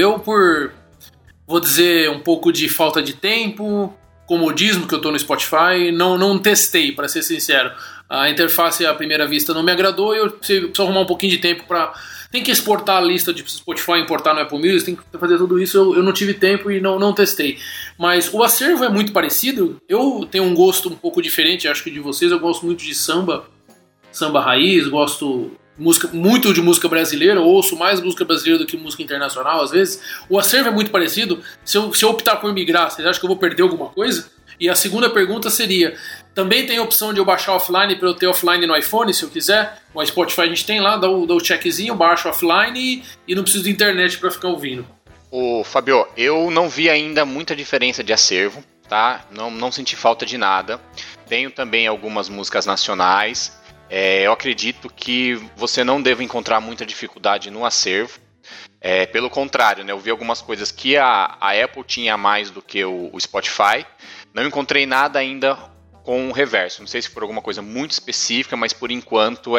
Vou dizer um pouco de falta de tempo, comodismo, que eu tô no Spotify, não testei, para ser sincero. A interface à primeira vista não me agradou e eu preciso arrumar um pouquinho de tempo para... Tem que exportar a lista de Spotify, importar no Apple Music, tem que fazer tudo isso, eu não tive tempo e não testei. Mas o acervo é muito parecido, eu tenho um gosto um pouco diferente, acho que de vocês, eu gosto muito de samba raiz, gosto... muito de música brasileira, eu ouço mais música brasileira do que música internacional às vezes. O acervo é muito parecido. Se eu optar por migrar, vocês acham que eu vou perder alguma coisa? E a segunda pergunta seria, também tem a opção de eu baixar offline para eu ter offline no iPhone, se eu quiser? O Spotify a gente tem lá, dá o checkzinho, baixo offline e não preciso de internet para ficar ouvindo. Ô Fabio, eu não vi ainda muita diferença de acervo, tá? Não senti falta de nada. Tenho também algumas músicas nacionais. Eu acredito que você não deve encontrar muita dificuldade no acervo. Pelo contrário, né, eu vi algumas coisas que a Apple tinha mais do que o Spotify. Não encontrei nada ainda com o reverso. Não sei se for alguma coisa muito específica, mas por enquanto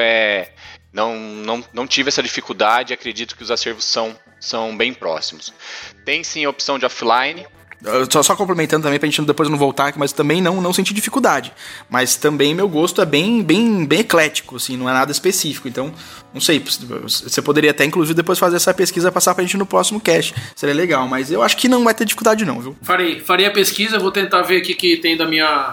não tive essa dificuldade. Acredito que os acervos são bem próximos. Tem sim a opção de offline. Só complementando também pra gente depois não voltar aqui, mas também não senti dificuldade. Mas também meu gosto é bem eclético, assim, não é nada específico. Então, não sei, você poderia até inclusive depois fazer essa pesquisa, passar pra gente no próximo cast. Seria legal, mas eu acho que não vai ter dificuldade não, viu? Farei a pesquisa, vou tentar ver aqui que tem do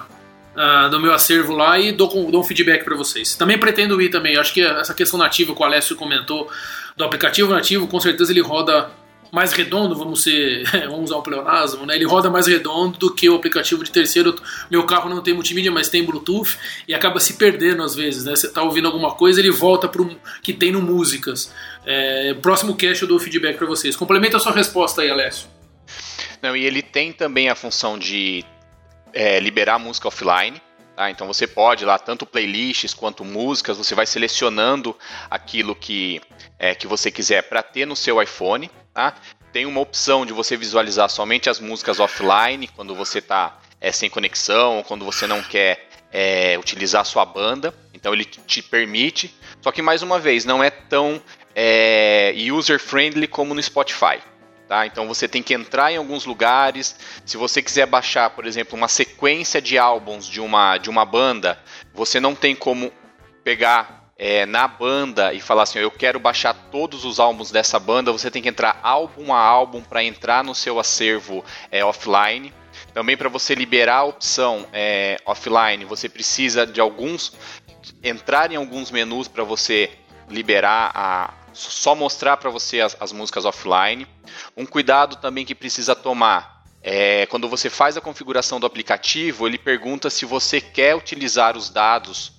meu acervo lá e dou um feedback pra vocês. Também pretendo ir também, acho que essa questão nativa que o Alessio comentou, do aplicativo nativo, com certeza ele roda mais redondo, vamos usar um pleonasmo, né? Ele roda mais redondo do que o aplicativo de terceiro. Meu carro não tem multimídia, mas tem Bluetooth e acaba se perdendo às vezes, né? Você tá ouvindo alguma coisa, ele volta pro que tem no Músicas. Próximo cast eu dou feedback para vocês. Complementa a sua resposta aí, Alessio. Não, e ele tem também a função de liberar música offline. Tá? Então você pode lá, tanto playlists quanto músicas, você vai selecionando aquilo que você quiser para ter no seu iPhone. Tá? Tem uma opção de você visualizar somente as músicas offline, quando você está sem conexão, ou quando você não quer utilizar a sua banda. Então ele te permite, só que mais uma vez, não é tão user-friendly como no Spotify. Tá? Então você tem que entrar em alguns lugares. Se você quiser baixar, por exemplo, uma sequência de álbuns de uma banda, você não tem como pegar na banda e falar assim, eu quero baixar todos os álbuns dessa banda. Você tem que entrar álbum a álbum para entrar no seu acervo offline. Também para você liberar a opção offline, você precisa de entrar em alguns menus para você liberar só mostrar para você as músicas offline. Um cuidado também que precisa tomar quando você faz a configuração do aplicativo, ele pergunta se você quer utilizar os dados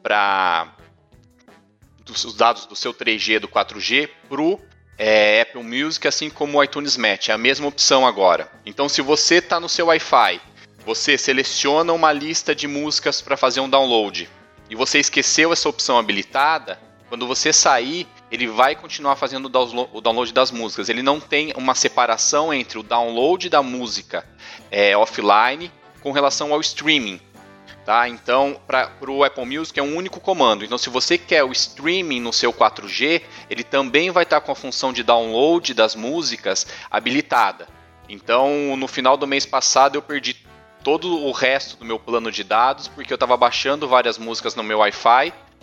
do seu 3G, do 4G, para o Apple Music, assim como o iTunes Match. É a mesma opção agora. Então, se você está no seu Wi-Fi, você seleciona uma lista de músicas para fazer um download e você esqueceu essa opção habilitada, quando você sair, ele vai continuar fazendo o download das músicas. Ele não tem uma separação entre o download da música offline com relação ao streaming. Tá? Então, para o Apple Music é um único comando. Então, se você quer o streaming no seu 4G, ele também vai estar com a função de download das músicas habilitada. Então, no final do mês passado, eu perdi todo o resto do meu plano de dados, porque eu estava baixando várias músicas no meu Wi-Fi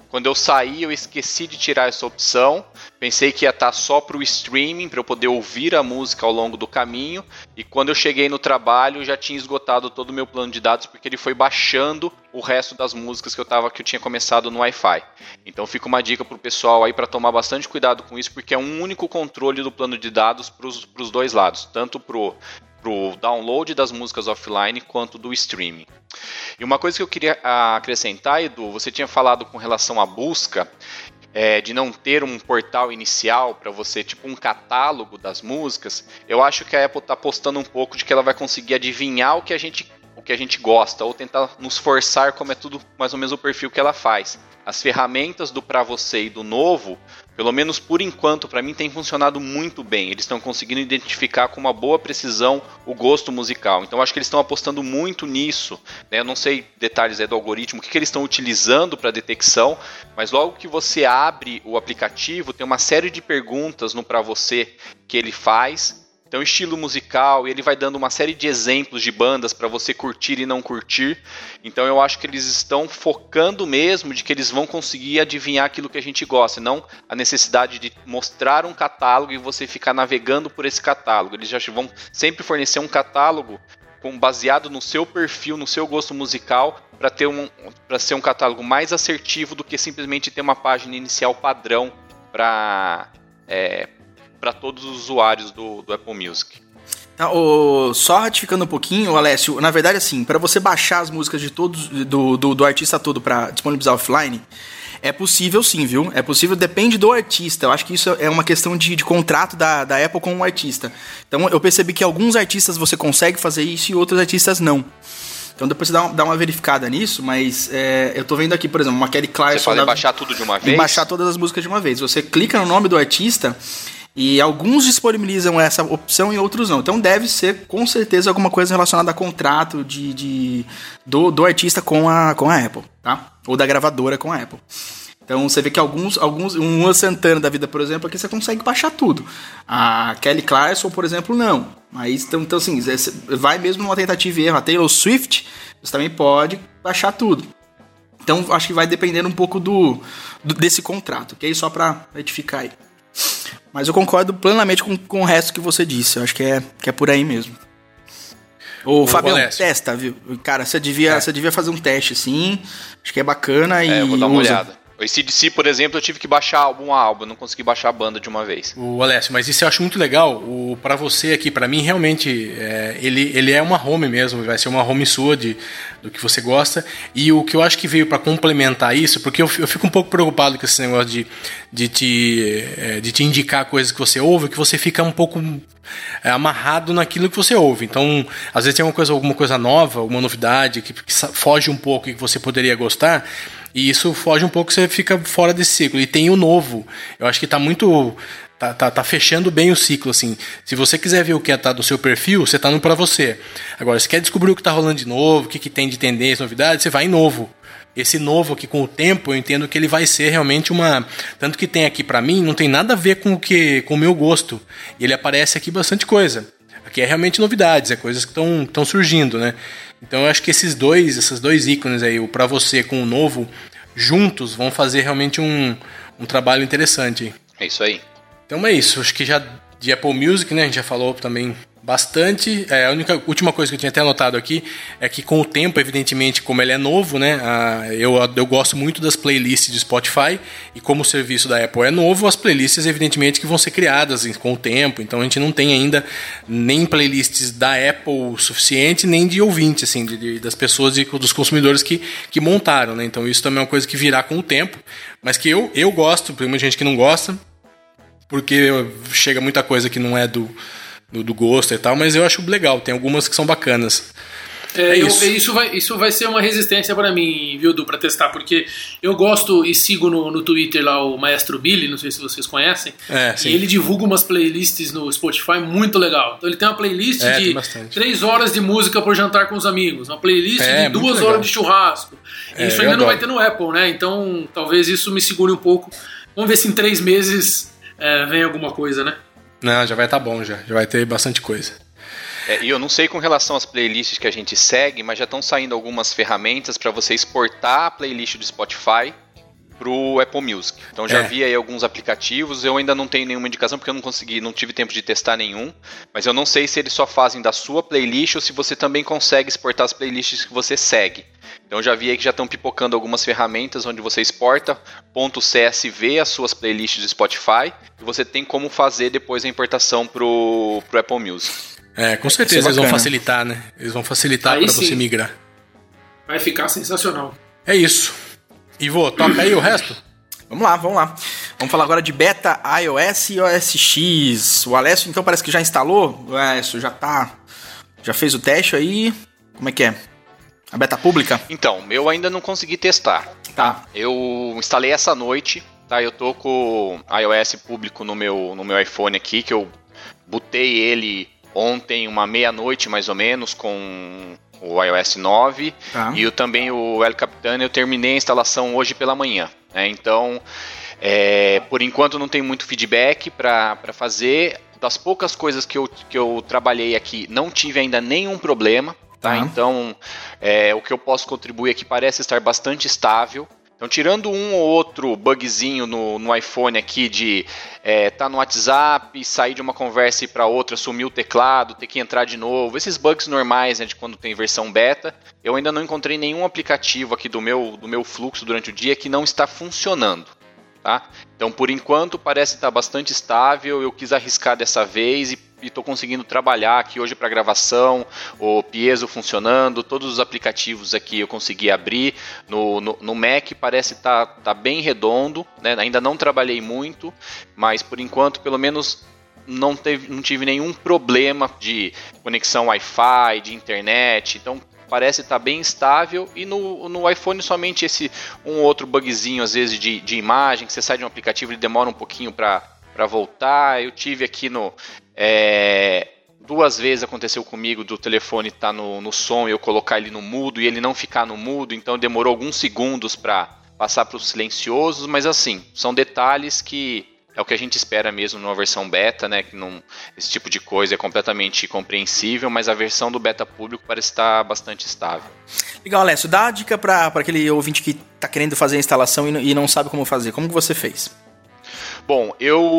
Quando eu saí, eu esqueci de tirar essa opção. Pensei que ia estar só para o streaming, para eu poder ouvir a música ao longo do caminho. E quando eu cheguei no trabalho, já tinha esgotado todo o meu plano de dados, porque ele foi baixando o resto das músicas que eu tinha começado no Wi-Fi. Então fica uma dica para o pessoal aí para tomar bastante cuidado com isso, porque é um único controle do plano de dados para os dois lados, tanto pro download das músicas offline quanto do streaming. E uma coisa que eu queria acrescentar, Edu, você tinha falado com relação à busca, de não ter um portal inicial para você, tipo um catálogo das músicas. Eu acho que a Apple está apostando um pouco de que ela vai conseguir adivinhar o que a gente gosta, ou tentar nos forçar, como é tudo mais ou menos o perfil que ela faz. As ferramentas do pra você e do novo, pelo menos por enquanto, para mim tem funcionado muito bem. Eles estão conseguindo identificar com uma boa precisão o gosto musical. Então acho que eles estão apostando muito nisso, né? Eu não sei detalhes do algoritmo, o que eles estão utilizando para detecção, mas logo que você abre o aplicativo, tem uma série de perguntas no pra você que ele faz. Então, estilo musical, e ele vai dando uma série de exemplos de bandas para você curtir e não curtir. Então, eu acho que eles estão focando mesmo de que eles vão conseguir adivinhar aquilo que a gente gosta, e não a necessidade de mostrar um catálogo e você ficar navegando por esse catálogo. Eles já vão sempre fornecer um catálogo baseado no seu perfil, no seu gosto musical, para ser um catálogo mais assertivo do que simplesmente ter uma página inicial padrão para todos os usuários do Apple Music. Só ratificando um pouquinho, Alessio, na verdade, assim, para você baixar as músicas de todos do artista todo para disponibilizar offline, é possível sim, viu? É possível, depende do artista. Eu acho que isso é uma questão de contrato da Apple com o artista. Então eu percebi que alguns artistas você consegue fazer isso e outros artistas não. Então depois você dá uma verificada nisso, mas eu tô vendo aqui, por exemplo, uma Kelly Clarkson... Você pode baixar tudo de uma vez? Baixar todas as músicas de uma vez. Você clica no nome do artista... E alguns disponibilizam essa opção e outros não. Então deve ser, com certeza, alguma coisa relacionada a contrato do artista com a Apple, tá? Ou da gravadora com a Apple. Então você vê que alguns um Luan Santana da vida, por exemplo, aqui você consegue baixar tudo. A Kelly Clarkson, por exemplo, não. Mas então assim, você vai mesmo numa tentativa e erro. A Taylor Swift, você também pode baixar tudo. Então acho que vai dependendo um pouco desse contrato, ok? Só para retificar aí. Mas eu concordo plenamente com o resto que você disse. Eu acho que é por aí mesmo. Ô, Fabião, testa, viu? Cara, você devia fazer um teste, sim. Acho que é bacana e eu vou dar uma olhada. O AC/DC, por exemplo, eu tive que baixar álbum a álbum, eu não consegui baixar a banda de uma vez. O Alessio, mas isso eu acho muito legal. Pra você aqui, pra mim, realmente, ele é uma home mesmo, vai ser uma home sua do que você gosta. E o que eu acho que veio pra complementar isso, porque eu fico um pouco preocupado com esse negócio de te indicar coisas que você ouve, que você fica um pouco amarrado naquilo que você ouve. Então, às vezes tem alguma coisa nova, alguma novidade que foge um pouco e que você poderia gostar. E isso foge um pouco, você fica fora desse ciclo. E tem o novo. Eu acho que tá muito... Tá fechando bem o ciclo, assim. Se você quiser ver o que tá no seu perfil, você tá no pra você. Agora, se quer descobrir o que tá rolando de novo, o que tem de tendência, novidade, você vai em novo. Esse novo aqui, com o tempo, eu entendo que ele vai ser realmente uma... Tanto que tem aqui pra mim, não tem nada a ver com o meu gosto. E ele aparece aqui bastante coisa. Aqui é realmente novidades, coisas que estão surgindo, né? Então eu acho que esses dois ícones aí, o pra você com o novo, juntos vão fazer realmente um trabalho interessante. É isso aí. Então é isso, acho que já de Apple Music, né, a gente já falou também bastante. A última coisa que eu tinha até anotado aqui é que com o tempo, evidentemente, como ele é novo, né, eu gosto muito das playlists de Spotify, e como o serviço da Apple é novo, as playlists evidentemente que vão ser criadas com o tempo. Então a gente não tem ainda nem playlists da Apple suficiente, nem de ouvinte, assim, das pessoas dos consumidores que montaram, né? Então isso também é uma coisa que virá com o tempo, mas que eu gosto, tem muita gente que não gosta, porque chega muita coisa que não é do gosto e tal, mas eu acho legal, tem algumas que são bacanas. Isso vai ser uma resistência para mim, viu, Du, para testar, porque eu gosto e sigo no Twitter lá o Maestro Billy, não sei se vocês conhecem, e ele divulga umas playlists no Spotify muito legal. Então ele tem uma playlist de 3 horas de música por jantar com os amigos, uma playlist de 2 horas de churrasco. Isso ainda não vai ter no Apple, né? Então talvez isso me segure um pouco. Vamos ver se em 3 meses vem alguma coisa, né? Não, já vai estar bom, já vai ter bastante coisa. E eu não sei com relação às playlists que a gente segue, mas já estão saindo algumas ferramentas para você exportar a playlist do Spotify pro Apple Music. Então já vi aí alguns aplicativos, eu ainda não tenho nenhuma indicação porque eu não tive tempo de testar nenhum, mas eu não sei se eles só fazem da sua playlist ou se você também consegue exportar as playlists que você segue. Então já vi aí que já estão pipocando algumas ferramentas onde você exporta .csv as suas playlists de Spotify e você tem como fazer depois a importação pro Apple Music. Com certeza eles vão facilitar, né? Eles vão facilitar para você migrar. Vai ficar sensacional. É isso. Ivo, toca aí o resto? Vamos lá. Vamos falar agora de beta iOS e OS X. O Alessio, então, parece que já instalou. O Alessio já fez o teste aí. Como é que é? A beta pública? Então, eu ainda não consegui testar. Tá. Eu instalei essa noite, tá? Eu tô com o iOS público no meu iPhone aqui, que eu botei ele ontem, uma meia-noite mais ou menos, com o iOS 9, e também o El Capitan eu terminei a instalação hoje pela manhã, né? Então, por enquanto não tem muito feedback para fazer. Das poucas coisas que eu trabalhei aqui, não tive ainda nenhum problema, tá? Então, o que eu posso contribuir aqui parece estar bastante estável. Então, tirando um ou outro bugzinho no iPhone aqui de tá no WhatsApp, sair de uma conversa e ir para outra, sumir o teclado, ter que entrar de novo, esses bugs normais, né, de quando tem versão beta, eu ainda não encontrei nenhum aplicativo aqui do meu fluxo durante o dia que não está funcionando. Tá? Então, por enquanto, parece estar bastante estável. Eu quis arriscar dessa vez e estou conseguindo trabalhar aqui hoje para gravação, o Piezo funcionando, todos os aplicativos aqui eu consegui abrir. No Mac parece estar bem redondo, né? Ainda não trabalhei muito, mas por enquanto, pelo menos, não tive nenhum problema de conexão Wi-Fi, de internet. Então, parece estar bem estável, e no iPhone somente esse um outro bugzinho às vezes de imagem, que você sai de um aplicativo e ele demora um pouquinho para voltar. Eu tive aqui duas vezes aconteceu comigo do telefone estar no som e eu colocar ele no mudo e ele não ficar no mudo, então demorou alguns segundos para passar para os silenciosos, mas assim, são detalhes que é o que a gente espera mesmo numa versão beta, né? Que esse tipo de coisa é completamente compreensível, mas a versão do beta público parece estar bastante estável. Legal, Alessio. Dá a dica para aquele ouvinte que está querendo fazer a instalação e não sabe como fazer. Como que você fez? Bom,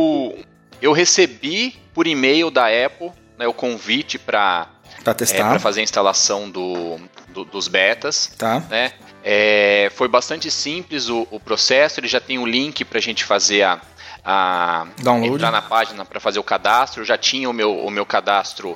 eu recebi por e-mail da Apple, né, o convite para testar, para fazer a instalação dos betas. Tá. Né? Foi bastante simples o processo. Ele já tem um link para a gente fazer download, entrar na página para fazer o cadastro. Eu já tinha o meu cadastro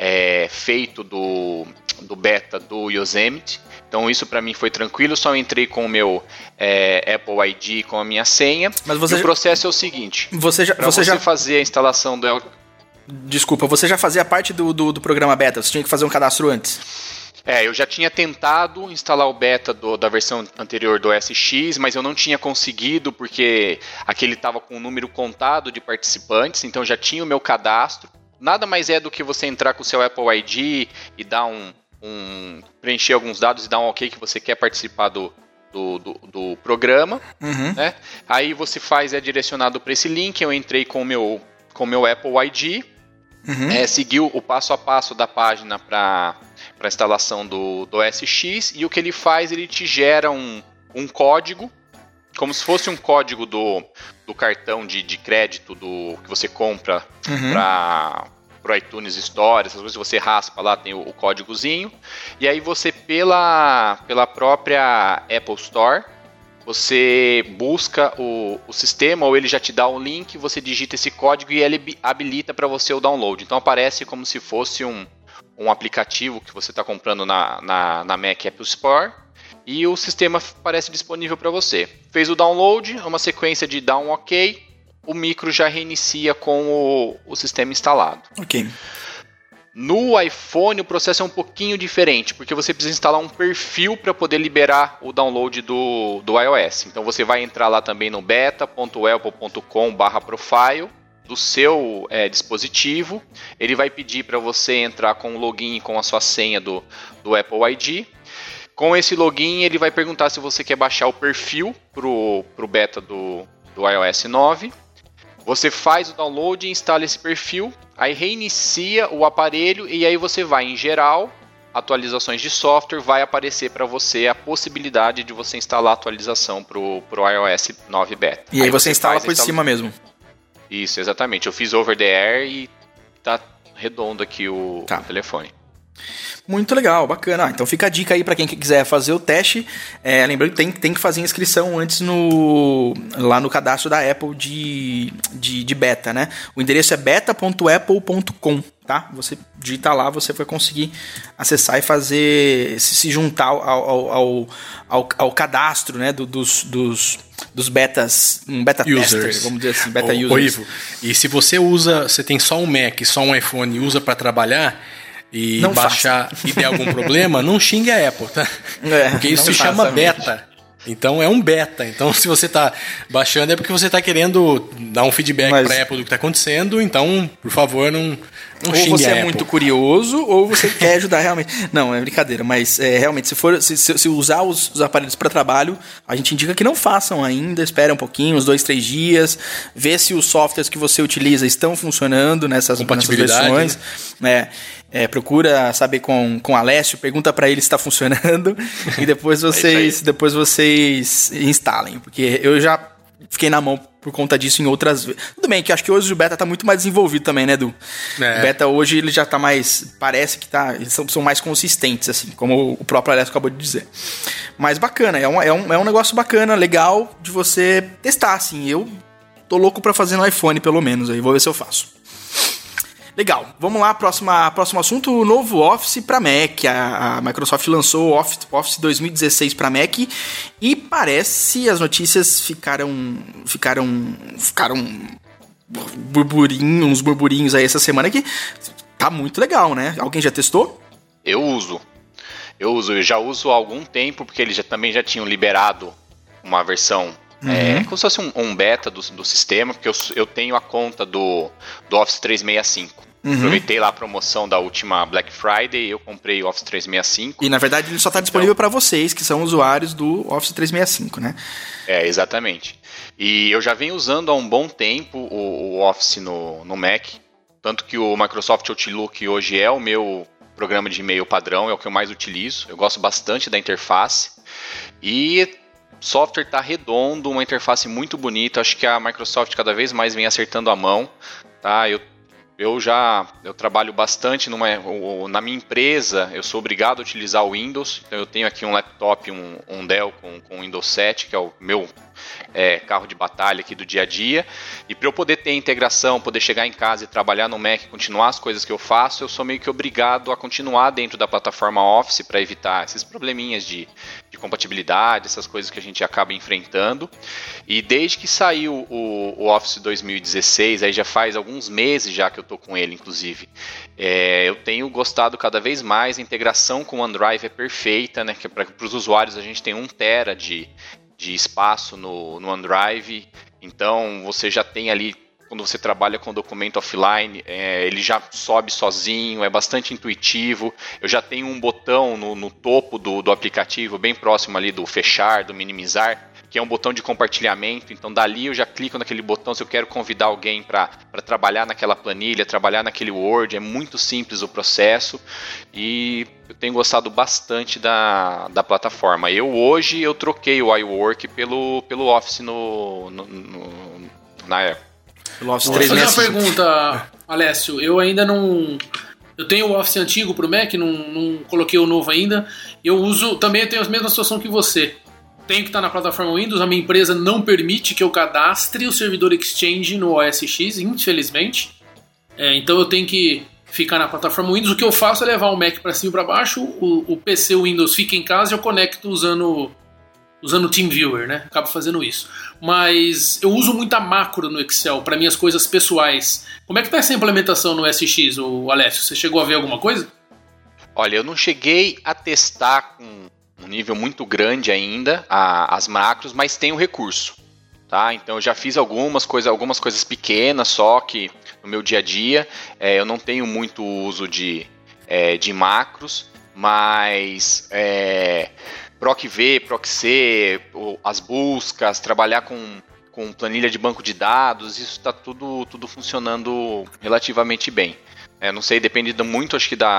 feito do beta do Yosemite, então isso para mim foi tranquilo. Só entrei com o meu Apple ID com a minha senha. Mas o processo é o seguinte: você já fazer a instalação do... Desculpa, você já fazia parte do programa beta? Você tinha que fazer um cadastro antes? Eu já tinha tentado instalar o beta da versão anterior do OS X, mas eu não tinha conseguido porque aquele estava com um número contado de participantes, então já tinha o meu cadastro. Nada mais é do que você entrar com o seu Apple ID e dar preencher alguns dados e dar um ok que você quer participar do programa. Uhum. Né? Aí você é direcionado para esse link. Eu entrei com o meu Apple ID, seguiu o passo a passo da página para a instalação do OS X, e o que ele faz, ele te gera um código, como se fosse um código do cartão de crédito que você compra para o iTunes Store. Essas coisas você raspa lá, tem o códigozinho, e aí você pela própria Apple Store, você busca o sistema, ou ele já te dá um link, você digita esse código e ele habilita para você o download. Então aparece como se fosse um aplicativo que você está comprando na Mac Apple Store, e o sistema aparece disponível para você. Fez o download, uma sequência de dar um ok, o micro já reinicia com o sistema instalado. Ok. No iPhone o processo é um pouquinho diferente, porque você precisa instalar um perfil para poder liberar o download do iOS. Então você vai entrar lá também no beta.apple.com/profile do seu dispositivo. Ele vai pedir para você entrar com o login e com a sua senha do Apple ID. Com esse login ele vai perguntar se você quer baixar o perfil pro beta do iOS 9. Você faz o download e instala esse perfil, aí reinicia o aparelho, e aí você vai em geral, atualizações de software, vai aparecer para você a possibilidade de você instalar a atualização pro iOS 9 Beta. E aí você instala por cima mesmo. Isso, exatamente. Eu fiz over the air e tá redondo aqui o telefone. Muito legal, bacana. Então fica a dica aí para quem quiser fazer o teste. Lembrando que tem que fazer inscrição antes lá no cadastro da Apple de beta, né? O endereço é beta.apple.com, tá? Você digita lá, você vai conseguir acessar e fazer, se juntar ao cadastro, né? Dos betas, um beta tester, vamos dizer assim, beta users. Ivo, e se você tem só um Mac, só um iPhone e usa para trabalhar e não baixar e der algum problema, não xingue a Apple, tá? Porque isso se chama beta. Então é um beta. Então se você está baixando é porque você está querendo dar um feedback para a Apple do que está acontecendo. Então, por favor, não xingue a Apple. Ou você é muito curioso ou você quer ajudar realmente. Não, é brincadeira. Mas realmente, se usar os aparelhos para trabalho, a gente indica que não façam ainda. Espera um pouquinho, uns 2-3 dias. Vê se os softwares que você utiliza estão funcionando nessas versões. Né? Procura saber com o Alessio, pergunta para ele se está funcionando e depois vocês instalem, porque eu já fiquei na mão por conta disso em outras vezes. Tudo bem que acho que hoje o beta está muito mais desenvolvido também, né, Edu? O beta hoje ele já está mais, parece que eles são mais consistentes, assim, como o próprio Alessio acabou de dizer. Mas bacana, é um negócio bacana, legal de você testar, assim. Eu tô louco para fazer no iPhone, pelo menos, aí vou ver se eu faço. Legal, vamos lá, próximo assunto, o novo Office para Mac. A Microsoft lançou o Office 2016 para Mac e parece, as notícias ficaram uns burburinhos aí essa semana que tá muito legal, né? Alguém já testou? Eu já uso há algum tempo, porque eles também já tinham liberado uma versão como se fosse um beta do sistema, porque eu tenho a conta do Office 365. Aproveitei lá a promoção da última Black Friday, eu comprei o Office 365. E na verdade ele só está disponível para vocês, que são usuários do Office 365, né? Exatamente. E eu já venho usando há um bom tempo o Office no Mac, tanto que o Microsoft Outlook hoje é o meu programa de e-mail padrão, é o que eu mais utilizo. Eu gosto bastante da interface. E o software está redondo, uma interface muito bonita. Acho que a Microsoft cada vez mais vem acertando a mão. Tá? Eu trabalho bastante na minha empresa, eu sou obrigado a utilizar o Windows. Então eu tenho aqui um laptop, um Dell com Windows 7, que é o meu carro de batalha aqui do dia a dia. E para eu poder ter integração, poder chegar em casa e trabalhar no Mac, continuar as coisas que eu faço, eu sou meio que obrigado a continuar dentro da plataforma Office para evitar esses probleminhas de compatibilidade, essas coisas que a gente acaba enfrentando. E desde que saiu o Office 2016, aí já faz alguns meses já que eu estou com ele, inclusive, eu tenho gostado cada vez mais. A integração com o OneDrive é perfeita, né? Que para os usuários a gente tem 1 TB de espaço no OneDrive, então você já tem ali, quando você trabalha com documento offline, ele já sobe sozinho, é bastante intuitivo. Eu já tenho um botão no topo do aplicativo, bem próximo ali do fechar, do minimizar, que é um botão de compartilhamento. Então dali eu já clico naquele botão se eu quero convidar alguém para trabalhar naquela planilha, trabalhar naquele Word. É muito simples o processo e eu tenho gostado bastante da plataforma. Hoje eu troquei o iWork pelo Office na Apple. Vou fazer uma pergunta, Alessio. Eu ainda não... Eu tenho o Office antigo pro Mac, não coloquei o novo ainda. Também eu tenho a mesma situação que você. Tenho que estar na plataforma Windows, a minha empresa não permite que eu cadastre o servidor Exchange no OS X, infelizmente. Então eu tenho que ficar na plataforma Windows. O que eu faço é levar o Mac para cima e para baixo, o PC Windows fica em casa e eu conecto usando o TeamViewer, né? Acabo fazendo isso. Mas eu uso muita macro no Excel para minhas coisas pessoais. Como é que está essa implementação no SX, Alessio? Você chegou a ver alguma coisa? Olha, eu não cheguei a testar com um nível muito grande ainda as macros, mas tem o recurso. Tá? Então eu já fiz algumas coisas pequenas, só que no meu dia a dia eu não tenho muito uso de macros, mas PROC-V, PROC-C, as buscas, trabalhar com planilha de banco de dados, isso está tudo funcionando relativamente bem. Não sei, depende muito, acho que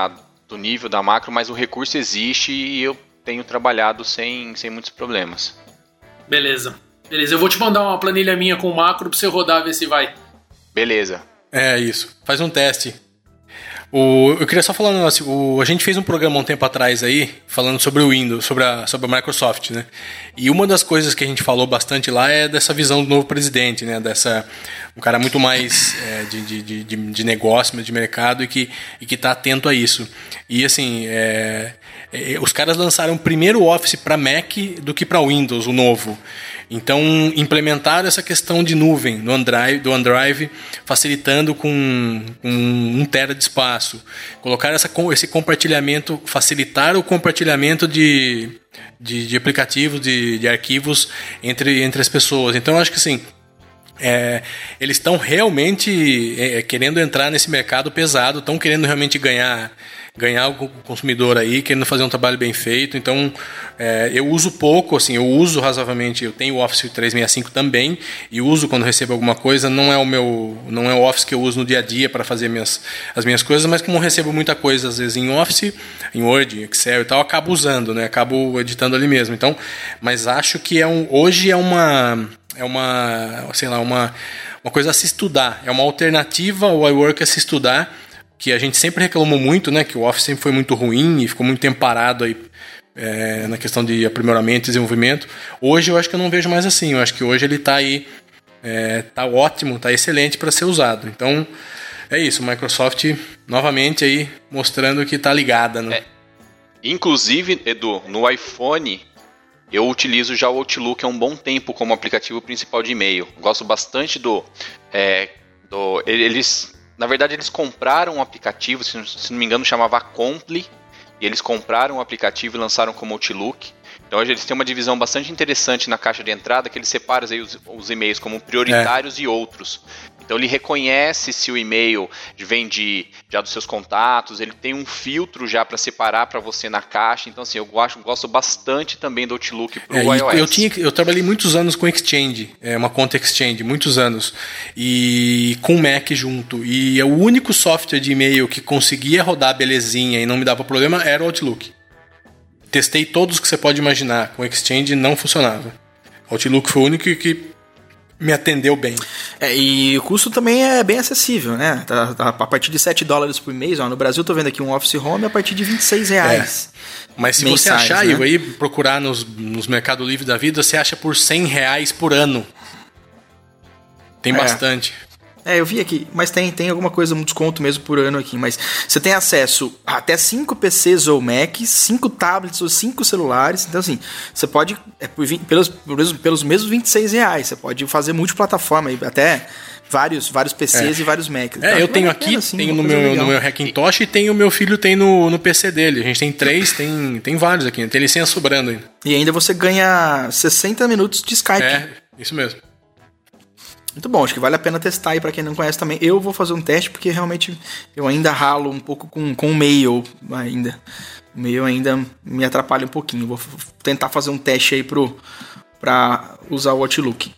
do nível da macro, mas o recurso existe e eu tenho trabalhado sem muitos problemas. Beleza, eu vou te mandar uma planilha minha com macro pra você rodar, ver se vai. Beleza. É isso, faz um teste. Eu queria só falar um negócio. A gente fez um programa um tempo atrás aí, falando sobre o Windows, sobre a Microsoft, né? E uma das coisas que a gente falou bastante lá é dessa visão do novo presidente, né? Um cara muito mais de negócio, de mercado e que tá atento a isso. E assim, os caras lançaram primeiro o Office para Mac do que para Windows, o novo. Então, implementaram essa questão de nuvem do OneDrive, facilitando com 1 tera de espaço. Colocaram esse compartilhamento, facilitar o compartilhamento de aplicativos, de arquivos entre as pessoas. Então, eu acho que assim, eles estão realmente querendo entrar nesse mercado pesado, estão querendo realmente ganhar o consumidor aí, querendo fazer um trabalho bem feito. Então, eu uso pouco, assim, eu uso razoavelmente, eu tenho o Office 365 também, e uso quando recebo alguma coisa, não é o Office que eu uso no dia a dia para fazer as minhas coisas, mas como eu recebo muita coisa, às vezes em Office, em Word, Excel e tal, eu acabo usando, né, acabo editando ali mesmo. Então, mas acho que hoje é uma coisa a se estudar, é uma alternativa ao iWork a se estudar, que a gente sempre reclamou muito, né, que o Office sempre foi muito ruim e ficou muito tempo parado aí, na questão de aprimoramento e desenvolvimento. Hoje eu acho que eu não vejo mais assim, eu acho que hoje ele está aí, tá ótimo, tá excelente para ser usado. Então é isso, Microsoft novamente aí mostrando que tá ligada, né? Inclusive, Edu, no iPhone eu utilizo já o Outlook há um bom tempo como aplicativo principal de e-mail. Gosto bastante na verdade, eles compraram um aplicativo, se não me engano, chamava Acompli, e eles compraram um aplicativo e lançaram como Outlook. Então, hoje eles têm uma divisão bastante interessante na caixa de entrada, que eles separam aí os e-mails como prioritários e outros. Então, ele reconhece se o e-mail vem já dos seus contatos, ele tem um filtro já para separar para você na caixa. Então, assim, eu gosto bastante também do Outlook para o iOS. Eu trabalhei muitos anos com Exchange, uma conta Exchange, muitos anos, e com Mac junto. E o único software de e-mail que conseguia rodar belezinha e não me dava problema era o Outlook. Testei todos que você pode imaginar, com Exchange não funcionava. O Outlook foi o único que me atendeu bem. E o custo também é bem acessível, né? Tá a partir de $7 por mês. No Brasil eu tô vendo aqui um Office Home a partir de R$26. Mas se mensais, você achar, né? Aí procurar nos Mercado Livre da vida, você acha por R$100 por ano. Tem bastante. Eu vi aqui, mas tem alguma coisa, um desconto mesmo por ano aqui, mas você tem acesso a até 5 PCs ou Macs, 5 tablets ou 5 celulares, então assim, você pode, pelos mesmos R$26, você pode fazer multiplataforma, até vários PCs e vários Macs. Então, eu tenho aqui, assim, tenho no meu Hackintosh e o meu filho tem no PC dele, a gente tem 3, tem vários aqui, tem licença sobrando ainda. E ainda você ganha 60 minutos de Skype. Isso mesmo. Muito bom, acho que vale a pena testar aí pra quem não conhece também. Eu vou fazer um teste porque realmente eu ainda ralo um pouco com o Mail ainda. O Mail ainda me atrapalha um pouquinho. Vou tentar fazer um teste aí pra usar o Outlook.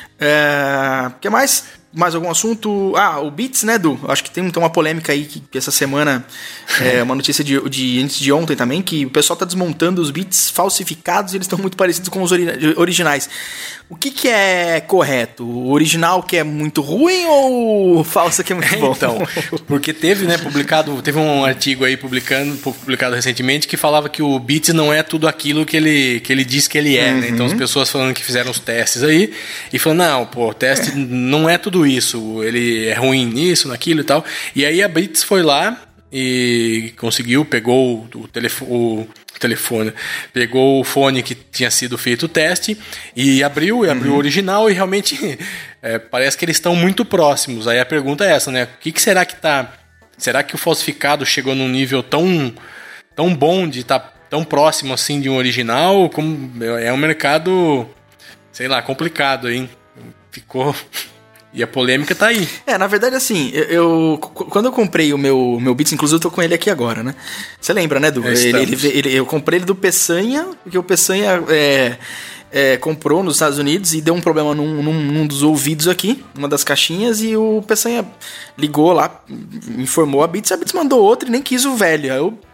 Que mais? Mais algum assunto? O Beats, né, Edu? Acho que tem uma polêmica aí que essa semana, uma notícia antes de ontem também, que o pessoal tá desmontando os Beats falsificados e eles estão muito parecidos com os originais. O que é correto? O original que é muito ruim ou o falso que é muito bom? Então, porque teve um artigo aí publicado recentemente que falava que o Beats não é tudo aquilo que ele diz que ele é, né? Então as pessoas falando que fizeram os testes aí e falando, não, o teste não é tudo isso, ele é ruim nisso, naquilo e tal. E aí a Beats foi lá e conseguiu, pegou o telefone, pegou o fone que tinha sido feito o teste e abriu o original e realmente parece que eles estão muito próximos. Aí a pergunta é essa, né? O que será que tá... Será que o falsificado chegou num nível tão bom de estar tão próximo assim de um original? É um mercado, sei lá, complicado, hein? Ficou... E a polêmica tá aí. Na verdade, assim, quando eu comprei o meu Beats, inclusive eu tô com ele aqui agora, né? Você lembra, né, Edu? Eu comprei ele do Peçanha, porque o Peçanha comprou nos Estados Unidos e deu um problema num dos ouvidos aqui, numa das caixinhas, e o Peçanha ligou lá, informou a Beats mandou outro e nem quis o velho. Aí eu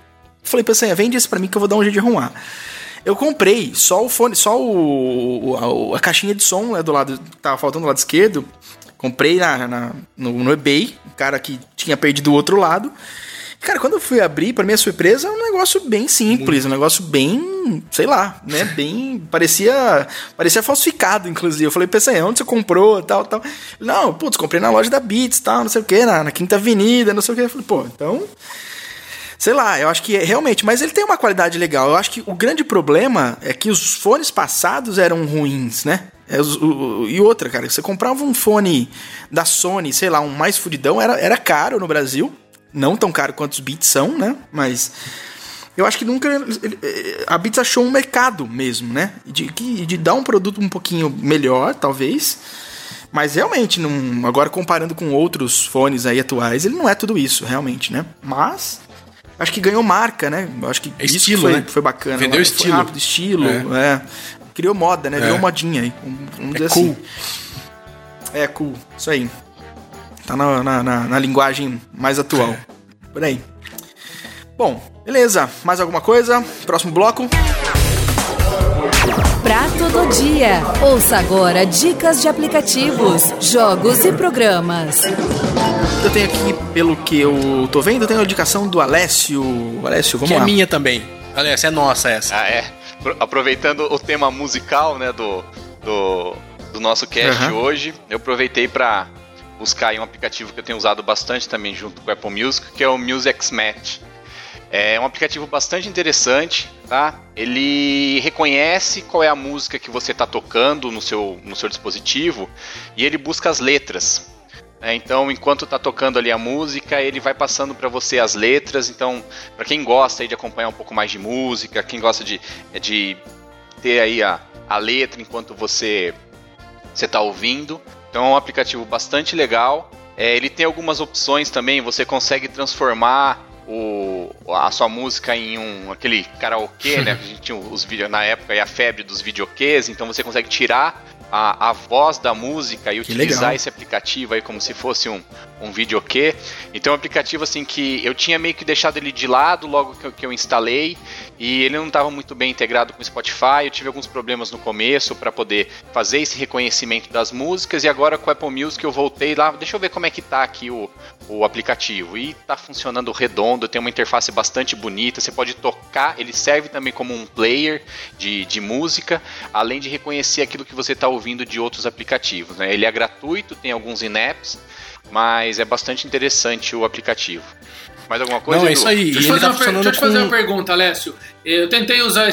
Falei, Peçanha, vende esse pra mim que eu vou dar um jeito de arrumar. Eu comprei só o fone, só a caixinha de som, né, do lado, tava faltando do lado esquerdo. Comprei no eBay, o cara que tinha perdido o outro lado. Cara, quando eu fui abrir, pra minha surpresa, é um negócio bem simples, um negócio bem, sei lá, né, bem, parecia falsificado, inclusive. Eu falei, Peçanha, onde você comprou, tal. Não, putz, comprei na loja da Beats, tal, não sei o que, na Quinta Avenida, não sei o que. Eu falei, pô, então, sei lá, eu acho que realmente, mas ele tem uma qualidade legal. Eu acho que o grande problema é que os fones passados eram ruins, né? E outra, cara, você comprava um fone da Sony, sei lá, um mais fudidão, era caro no Brasil. Não tão caro quanto os Beats são, né? Mas eu acho que nunca... A Beats achou um mercado mesmo, né? De dar um produto um pouquinho melhor, talvez. Mas realmente, agora comparando com outros fones aí atuais, ele não é tudo isso, realmente, né? Mas acho que ganhou marca, né? Acho que é isso estilo, né? Foi bacana. Vendeu estilo. Foi rápido, estilo. Criou moda, né? Virou modinha aí. Vamos dizer cool. assim. É cool. Isso aí. Tá na linguagem mais atual. Por aí. Bom, beleza. Mais alguma coisa? Próximo bloco. Prato do dia. Ouça agora dicas de aplicativos, jogos e programas. Eu tenho aqui, pelo que eu tô vendo, eu tenho a indicação do Alessio. Alessio, vamos lá. Que é minha também. Alessio, é nossa essa. Ah, é. Aproveitando o tema musical, né, do nosso cast hoje, eu aproveitei para buscar aí um aplicativo que eu tenho usado bastante também junto com o Apple Music, que é o MusicMatch. É um aplicativo bastante interessante, tá? Ele reconhece qual é a música que você está tocando no seu dispositivo e ele busca as letras. Então, enquanto está tocando ali a música, ele vai passando para você as letras. Então, para quem gosta aí de acompanhar um pouco mais de música, quem gosta de ter aí a letra enquanto você está ouvindo, então é um aplicativo bastante legal. Ele tem algumas opções também, você consegue transformar a sua música em aquele karaokê, né? A gente tinha os vídeos na época, a febre dos videokês, então você consegue tirar a voz da música e utilizar esse aplicativo aí como se fosse um videokê. Então é um aplicativo assim que eu tinha meio que deixado ele de lado logo que eu instalei, e ele não estava muito bem integrado com o Spotify. Eu tive alguns problemas no começo para poder fazer esse reconhecimento das músicas, e agora com o Apple Music eu voltei lá, deixa eu ver como é que tá aqui o aplicativo, e tá funcionando redondo, tem uma interface bastante bonita, você pode tocar, ele serve também como um player de música, além de reconhecer aquilo que você está ouvindo de outros aplicativos, né? Ele é gratuito, tem alguns in-apps, mas é bastante interessante o aplicativo. Mais alguma coisa? Não, é isso aí. Deixa eu te fazer uma pergunta, Alessio. Eu tentei usar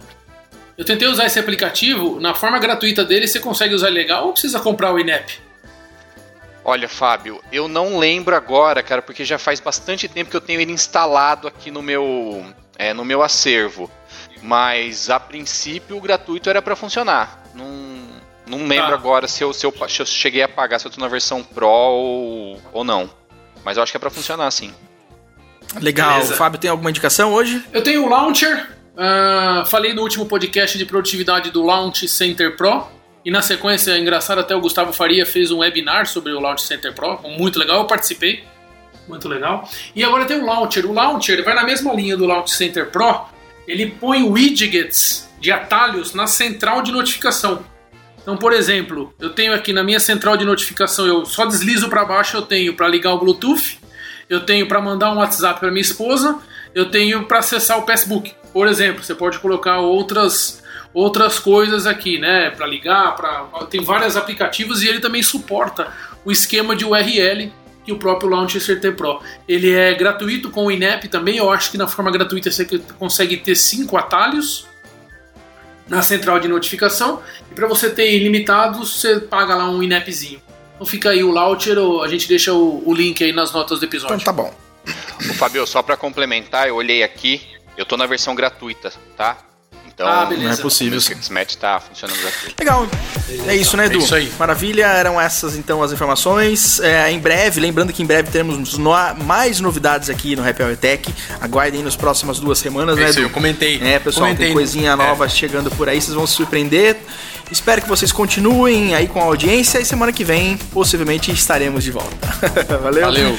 esse aplicativo, na forma gratuita dele, você consegue usar legal ou precisa comprar o in-app? Olha, Fábio, eu não lembro agora, cara, porque já faz bastante tempo que eu tenho ele instalado aqui no meu acervo. Mas, a princípio, o gratuito era para funcionar. Não lembro agora se eu cheguei a pagar, se eu tô na versão Pro ou não. Mas eu acho que é para funcionar, sim. Legal. Beleza. Fábio, tem alguma indicação hoje? Eu tenho o Launcher. Falei no último podcast de produtividade do Launch Center Pro. E na sequência, engraçado, até o Gustavo Faria fez um webinar sobre o Launch Center Pro. Muito legal, eu participei. Muito legal. E agora tem o Launcher. O Launcher vai na mesma linha do Launch Center Pro. Ele põe widgets de atalhos na central de notificação. Então, por exemplo, eu tenho aqui na minha central de notificação, eu só deslizo para baixo, eu tenho para ligar o Bluetooth, eu tenho para mandar um WhatsApp para minha esposa, eu tenho para acessar o Facebook. Por exemplo, você pode colocar outras coisas aqui, né, para ligar, tem vários aplicativos, e ele também suporta o esquema de URL que o próprio Launcher Center Pro. Ele é gratuito com o in-app também. Eu acho que na forma gratuita você consegue ter 5 atalhos na central de notificação, e para você ter ilimitados, você paga lá um in-appzinho. Então fica aí o Launcher, a gente deixa o link aí nas notas do episódio. Então tá bom. Ô, Fabio, só para complementar, eu olhei aqui, eu tô na versão gratuita, tá? Então, beleza. Não é possível. O MusicMatch tá funcionando gratuito. Legal. É isso, né, Edu? É isso aí. Maravilha. Eram essas, então, as informações. Em breve, lembrando que em breve teremos mais novidades aqui no Happy Hour Tech. Aguardem nas próximas 2 semanas, né, Edu? Eu comentei. Pessoal, tem coisinha nova chegando por aí, vocês vão se surpreender. Espero que vocês continuem aí com a audiência, e semana que vem, possivelmente, estaremos de volta. Valeu.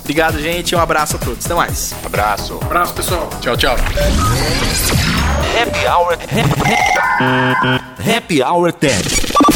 Obrigado, gente. Um abraço a todos. Até mais. Abraço. Abraço, pessoal. Tchau, tchau. Happy Hour. Happy Hour TED.